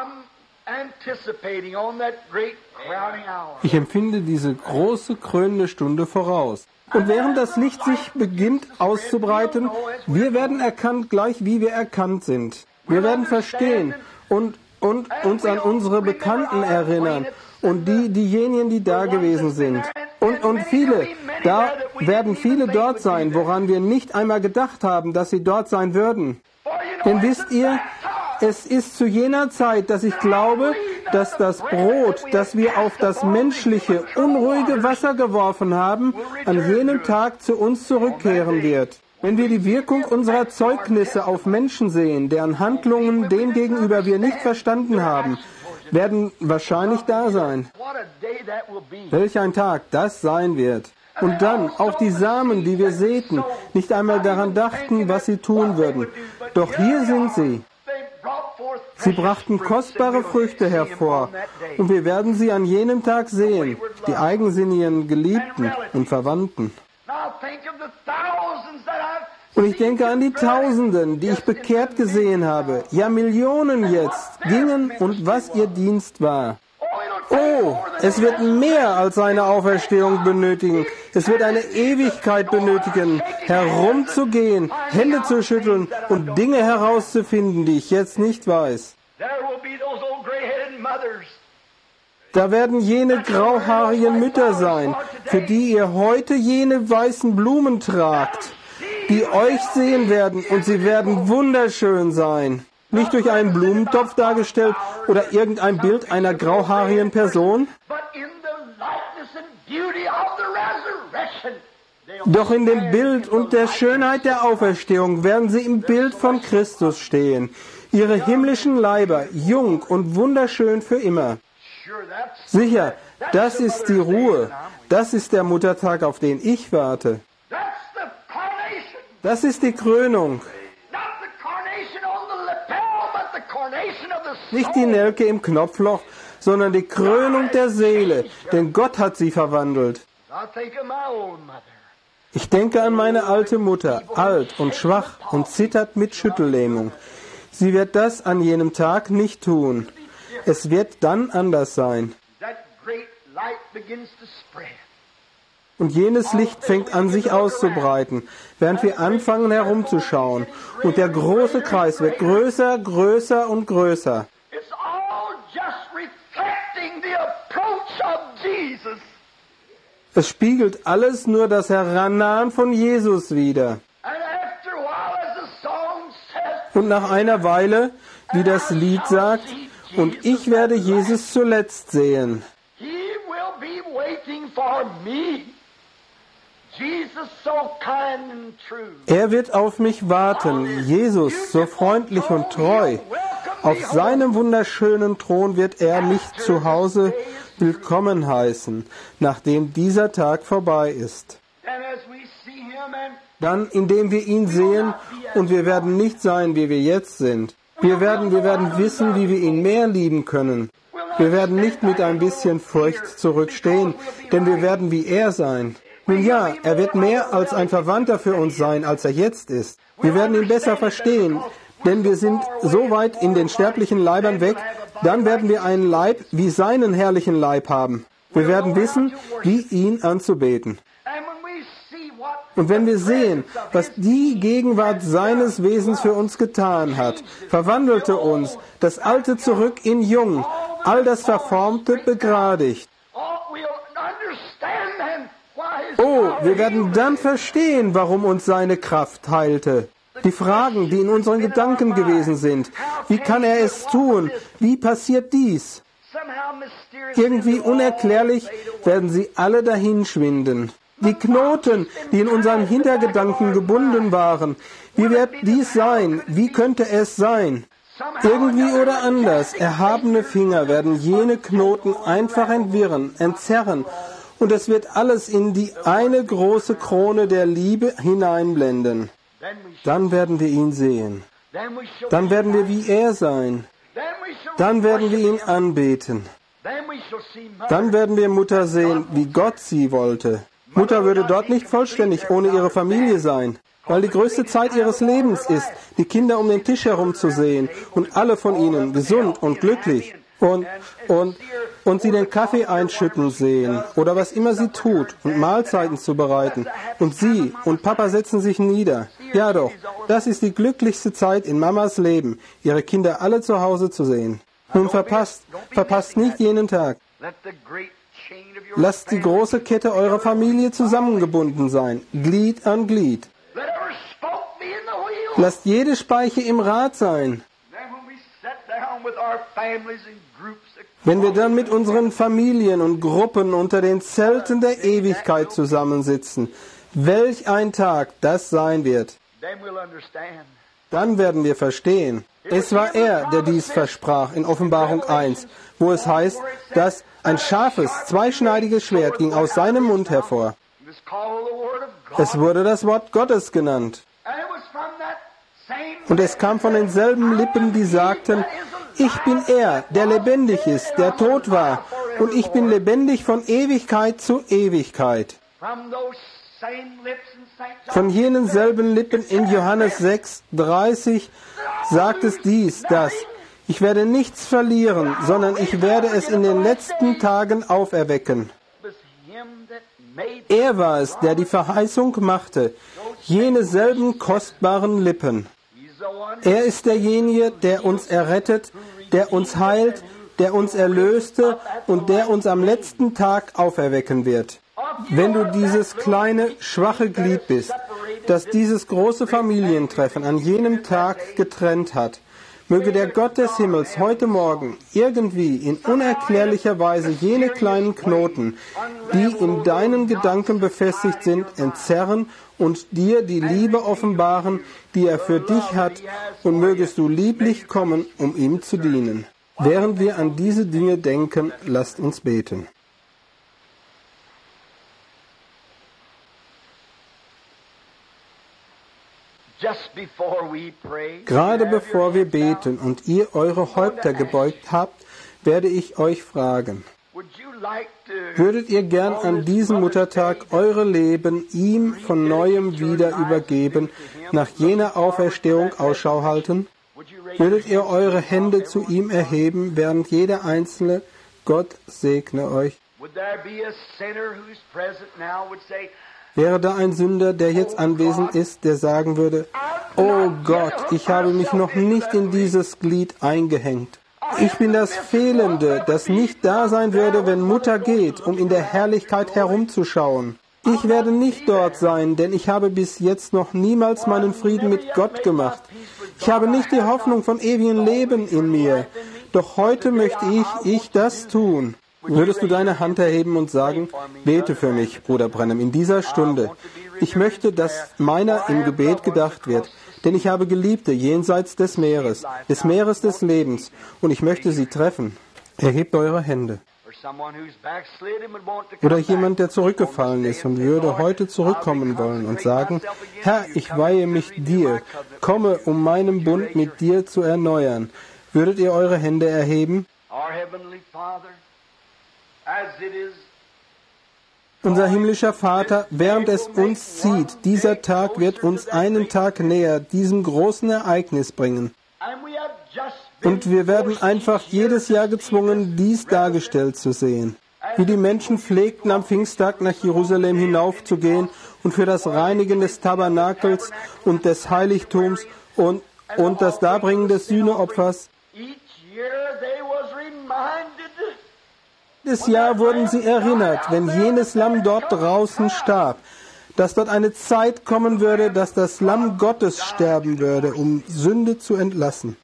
Ich empfinde diese große krönende Stunde voraus. Und während das Licht sich beginnt auszubreiten, wir werden erkannt, gleich wie wir erkannt sind. Wir werden verstehen und, und uns an unsere Bekannten erinnern und die, diejenigen, die da gewesen sind. Und, und viele, da werden viele dort sein, woran wir nicht einmal gedacht haben, dass sie dort sein würden. Denn wisst ihr, es ist zu jener Zeit, dass ich glaube, dass das Brot, das wir auf das menschliche, unruhige Wasser geworfen haben, an jenem Tag zu uns zurückkehren wird. Wenn wir die Wirkung unserer Zeugnisse auf Menschen sehen, deren Handlungen demgegenüber wir nicht verstanden haben, werden wahrscheinlich da sein. Welch ein Tag das sein wird. Und dann auch die Samen, die wir säten, nicht einmal daran dachten, was sie tun würden. Doch hier sind sie. Sie brachten kostbare Früchte hervor, und wir werden sie an jenem Tag sehen, die eigensinnigen Geliebten und Verwandten. Und ich denke an die Tausenden, die ich bekehrt gesehen habe, ja Millionen jetzt, gingen und was ihr Dienst war. Oh, es wird mehr als eine Auferstehung benötigen. Es wird eine Ewigkeit benötigen, herumzugehen, Hände zu schütteln und Dinge herauszufinden, die ich jetzt nicht weiß. Da werden jene grauhaarigen Mütter sein, für die ihr heute jene weißen Blumen tragt, die euch sehen werden, und sie werden wunderschön sein. Nicht durch einen Blumentopf dargestellt oder irgendein Bild einer grauhaarigen Person, doch in dem Bild und der Schönheit der Auferstehung werden sie im Bild von Christus stehen. Ihre himmlischen Leiber, jung und wunderschön für immer. Sicher, das ist die Ruhe. Das ist der Muttertag, auf den ich warte. Das ist die Krönung. Nicht die Nelke im Knopfloch, sondern die Krönung der Seele, denn Gott hat sie verwandelt. Ich denke an meine alte Mutter, alt und schwach und zittert mit Schüttellähmung. Sie wird das an jenem Tag nicht tun. Es wird dann anders sein. Und jenes Licht fängt an, sich auszubreiten, während wir anfangen herumzuschauen. Und der große Kreis wird größer, größer und größer. Es spiegelt alles nur das Herannahen von Jesus wider. Und nach einer Weile, wie das Lied sagt, und ich werde Jesus zuletzt sehen. Er wird auf mich warten, Jesus, so freundlich und treu. Auf seinem wunderschönen Thron wird er mich zu Hause willkommen heißen, nachdem dieser Tag vorbei ist. Dann, indem wir ihn sehen, und wir werden nicht sein, wie wir jetzt sind. Wir werden, wir werden wissen, wie wir ihn mehr lieben können. Wir werden nicht mit ein bisschen Furcht zurückstehen, denn wir werden wie er sein. Nun ja, er wird mehr als ein Verwandter für uns sein, als er jetzt ist. Wir werden ihn besser verstehen, denn wir sind so weit in den sterblichen Leibern weg, dann werden wir einen Leib wie seinen herrlichen Leib haben. Wir werden wissen, wie ihn anzubeten. Und wenn wir sehen, was die Gegenwart seines Wesens für uns getan hat, verwandelte uns das Alte zurück in Jung, all das Verformte begradigt. Oh, wir werden dann verstehen, warum uns seine Kraft heilte. Die Fragen, die in unseren Gedanken gewesen sind. Wie kann er es tun? Wie passiert dies? Irgendwie unerklärlich werden sie alle dahinschwinden. Die Knoten, die in unseren Hintergedanken gebunden waren. Wie wird dies sein? Wie könnte es sein? Irgendwie oder anders, erhabene Finger werden jene Knoten einfach entwirren, entzerren. Und es wird alles in die eine große Krone der Liebe hineinblenden. Dann werden wir ihn sehen. Dann werden wir wie er sein. Dann werden wir ihn anbeten. Dann werden wir Mutter sehen, wie Gott sie wollte. Mutter würde dort nicht vollständig ohne ihre Familie sein, weil die größte Zeit ihres Lebens ist, die Kinder um den Tisch herum zu sehen und alle von ihnen gesund und glücklich. Und, und, und sie den Kaffee einschütten sehen oder was immer sie tut und Mahlzeiten zubereiten. Und sie und Papa setzen sich nieder. Ja doch, das ist die glücklichste Zeit in Mamas Leben, ihre Kinder alle zu Hause zu sehen. Nun verpasst, verpasst nicht jenen Tag. Lasst die große Kette eurer Familie zusammengebunden sein, Glied an Glied. Lasst jede Speiche im Rad sein. Wenn wir dann mit unseren Familien und Gruppen unter den Zelten der Ewigkeit zusammensitzen, welch ein Tag das sein wird. Dann werden wir verstehen. Es war er, der dies versprach in Offenbarung eins, wo es heißt, dass ein scharfes, zweischneidiges Schwert ging aus seinem Mund hervor. Es wurde das Wort Gottes genannt. Und es kam von denselben Lippen, die sagten, ich bin er, der lebendig ist, der tot war, und ich bin lebendig von Ewigkeit zu Ewigkeit. Von jenen selben Lippen in Johannes sechs, dreißig sagt es dies, das, ich werde nichts verlieren, sondern ich werde es in den letzten Tagen auferwecken. Er war es, der die Verheißung machte, jene selben kostbaren Lippen. Er ist derjenige, der uns errettet, der uns heilt, der uns erlöste und der uns am letzten Tag auferwecken wird. Wenn du dieses kleine, schwache Glied bist, das dieses große Familientreffen an jenem Tag getrennt hat, möge der Gott des Himmels heute Morgen irgendwie in unerklärlicher Weise jene kleinen Knoten, die in deinen Gedanken befestigt sind, entzerren und dir die Liebe offenbaren, die er für dich hat, und mögest du lieblich kommen, um ihm zu dienen. Während wir an diese Dinge denken, lasst uns beten. Gerade bevor wir beten und ihr eure Häupter gebeugt habt, werde ich euch fragen, Würdet ihr gern an diesem Muttertag eure Leben ihm von Neuem wieder übergeben, nach jener Auferstehung Ausschau halten? Würdet ihr eure Hände zu ihm erheben, während jeder Einzelne, Gott segne euch? Wäre da ein Sünder, der jetzt anwesend ist, der sagen würde, oh Gott, ich habe mich noch nicht in dieses Glied eingehängt. Ich bin das Fehlende, das nicht da sein würde, wenn Mutter geht, um in der Herrlichkeit herumzuschauen. Ich werde nicht dort sein, denn ich habe bis jetzt noch niemals meinen Frieden mit Gott gemacht. Ich habe nicht die Hoffnung von ewigem Leben in mir. Doch heute möchte ich, ich das tun. Würdest du deine Hand erheben und sagen, bete für mich, Bruder Branham, in dieser Stunde. Ich möchte, dass meiner im Gebet gedacht wird, denn ich habe Geliebte jenseits des Meeres, des Meeres des Lebens, und ich möchte sie treffen. Erhebt eure Hände. Oder jemand, der zurückgefallen ist und würde heute zurückkommen wollen und sagen, Herr, ich weihe mich dir, komme, um meinen Bund mit dir zu erneuern. Würdet ihr eure Hände erheben? Unser himmlischer Vater, während es uns zieht, dieser Tag wird uns einen Tag näher diesem großen Ereignis bringen. Und wir werden einfach jedes Jahr gezwungen, dies dargestellt zu sehen. Wie die Menschen pflegten, am Pfingsttag nach Jerusalem hinaufzugehen und für das Reinigen des Tabernakels und des Heiligtums und, und das Darbringen des Sühneopfers. Jedes Jahr wurden sie erinnert, wenn jenes Lamm dort draußen starb, dass dort eine Zeit kommen würde, dass das Lamm Gottes sterben würde, um Sünde zu entlassen.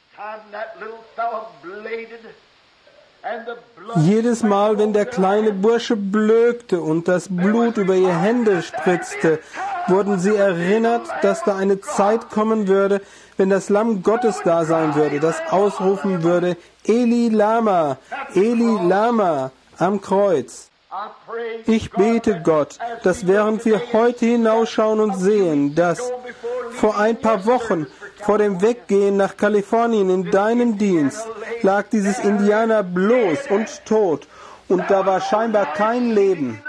Jedes Mal, wenn der kleine Bursche blökte und das Blut über ihre Hände spritzte, wurden sie erinnert, dass da eine Zeit kommen würde, wenn das Lamm Gottes da sein würde, das ausrufen würde, Eli Lama, Eli Lama, am Kreuz. Ich bete Gott, dass während wir heute hinausschauen und sehen, dass vor ein paar Wochen vor dem Weggehen nach Kalifornien in deinen Dienst lag dieses Indianer bloß und tot und da war scheinbar kein Leben.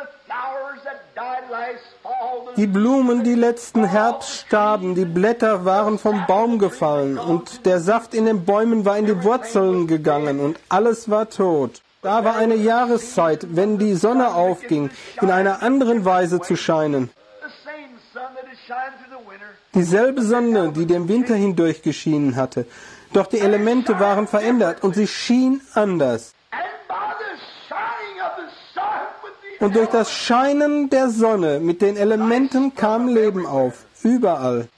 Die Blumen, die letzten Herbst starben, die Blätter waren vom Baum gefallen und der Saft in den Bäumen war in die Wurzeln gegangen und alles war tot. Da war eine Jahreszeit, wenn die Sonne aufging, in einer anderen Weise zu scheinen. Dieselbe Sonne, die dem Winter hindurch geschienen hatte. Doch die Elemente waren verändert und sie schien anders. Und durch das Scheinen der Sonne mit den Elementen kam Leben auf, überall.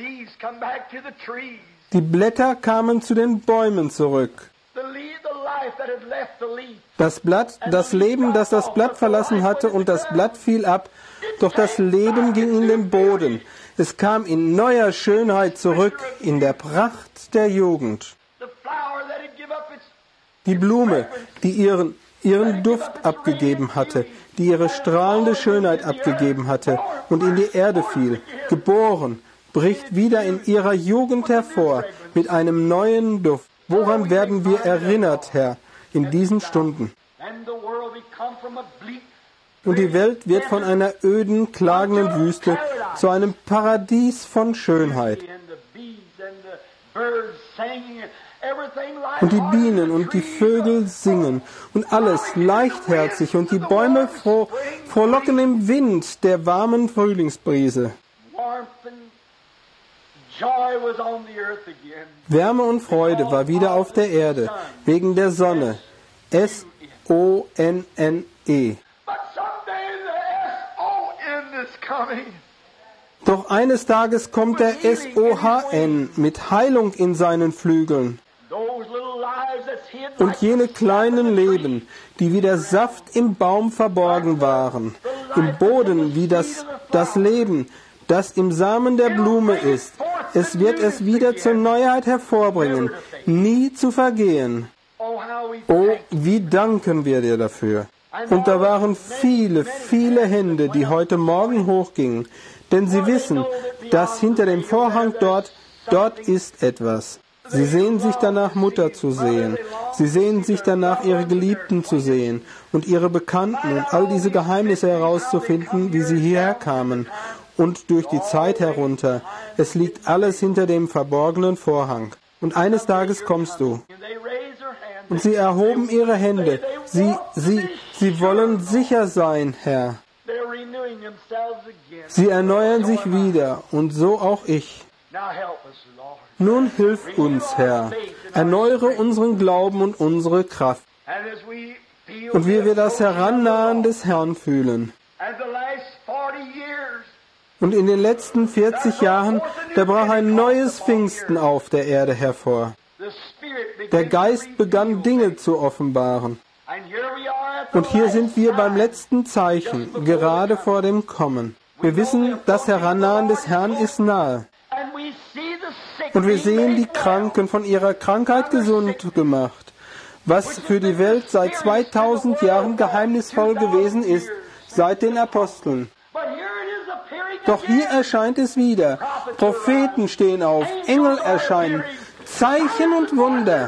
Die Blätter kamen zu den Bäumen zurück. Das Blatt, das Leben, das das Blatt verlassen hatte, und das Blatt fiel ab, doch das Leben ging in den Boden. Es kam in neuer Schönheit zurück, in der Pracht der Jugend. Die Blume, die ihren, ihren Duft abgegeben hatte, die ihre strahlende Schönheit abgegeben hatte und in die Erde fiel, geboren, bricht wieder in ihrer Jugend hervor mit einem neuen Duft. Woran werden wir erinnert, Herr, in diesen Stunden? Und die Welt wird von einer öden, klagenden Wüste zu einem Paradies von Schönheit. Und die Bienen und die Vögel singen und alles leichtherzig und die Bäume froh, frohlocken im Wind der warmen Frühlingsbrise. Wärme und Freude war wieder auf der Erde, wegen der Sonne. S O N N E. Doch eines Tages kommt der S O H N mit Heilung in seinen Flügeln. Und jene kleinen Leben, die wie der Saft im Baum verborgen waren, im Boden wie das, das Leben, das im Samen der Blume ist, es wird es wieder zur Neuheit hervorbringen, nie zu vergehen. Oh, wie danken wir dir dafür. Und da waren viele, viele Hände, die heute Morgen hochgingen, denn sie wissen, dass hinter dem Vorhang dort, dort ist etwas. Sie sehnen sich danach, Mutter zu sehen. Sie sehnen sich danach, ihre Geliebten zu sehen und ihre Bekannten und all diese Geheimnisse herauszufinden, wie sie hierher kamen und durch die Zeit herunter. Es liegt alles hinter dem verborgenen Vorhang. Und eines Tages kommst du. Und sie erhoben ihre Hände. Sie, sie, sie wollen sicher sein, Herr. Sie erneuern sich wieder und so auch ich. Nun hilf uns, Herr. Erneuere unseren Glauben und unsere Kraft. Und wie wir das Herannahen des Herrn fühlen. Und in den letzten vierzig Jahren, da brach ein neues Pfingsten auf der Erde hervor. Der Geist begann Dinge zu offenbaren. Und hier sind wir beim letzten Zeichen, gerade vor dem Kommen. Wir wissen, das Herannahen des Herrn ist nahe. Und wir sehen die Kranken von ihrer Krankheit gesund gemacht, was für die Welt seit zweitausend Jahren geheimnisvoll gewesen ist, seit den Aposteln. Doch hier erscheint es wieder. Propheten stehen auf, Engel erscheinen, Zeichen und Wunder.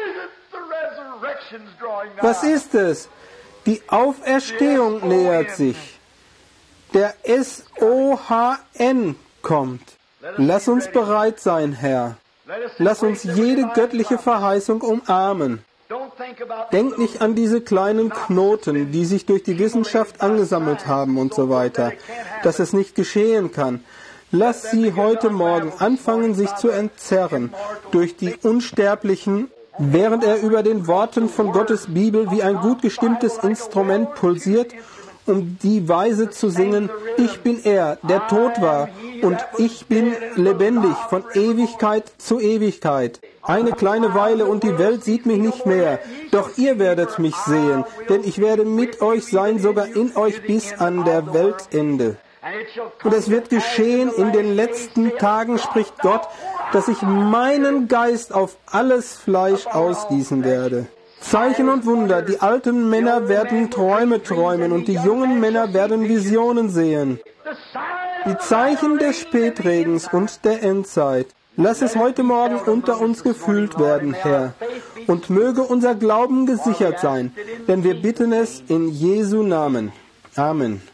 Was ist es? Die Auferstehung nähert sich. Der S O H N kommt. Lass uns bereit sein, Herr. Lass uns jede göttliche Verheißung umarmen. Denk nicht an diese kleinen Knoten, die sich durch die Wissenschaft angesammelt haben und so weiter, dass es nicht geschehen kann. Lass sie heute Morgen anfangen, sich zu entzerren durch die Unsterblichen, während er über den Worten von Gottes Bibel wie ein gut gestimmtes Instrument pulsiert, um die Weise zu singen, ich bin er, der tot war, und ich bin lebendig von Ewigkeit zu Ewigkeit. Eine kleine Weile und die Welt sieht mich nicht mehr, doch ihr werdet mich sehen, denn ich werde mit euch sein, sogar in euch bis an der Weltende. Und es wird geschehen in den letzten Tagen, spricht Gott, dass ich meinen Geist auf alles Fleisch ausgießen werde. Zeichen und Wunder, die alten Männer werden Träume träumen und die jungen Männer werden Visionen sehen. Die Zeichen des Spätregens und der Endzeit. Lass es heute Morgen unter uns gefühlt werden, Herr. Und möge unser Glauben gesichert sein, denn wir bitten es in Jesu Namen. Amen.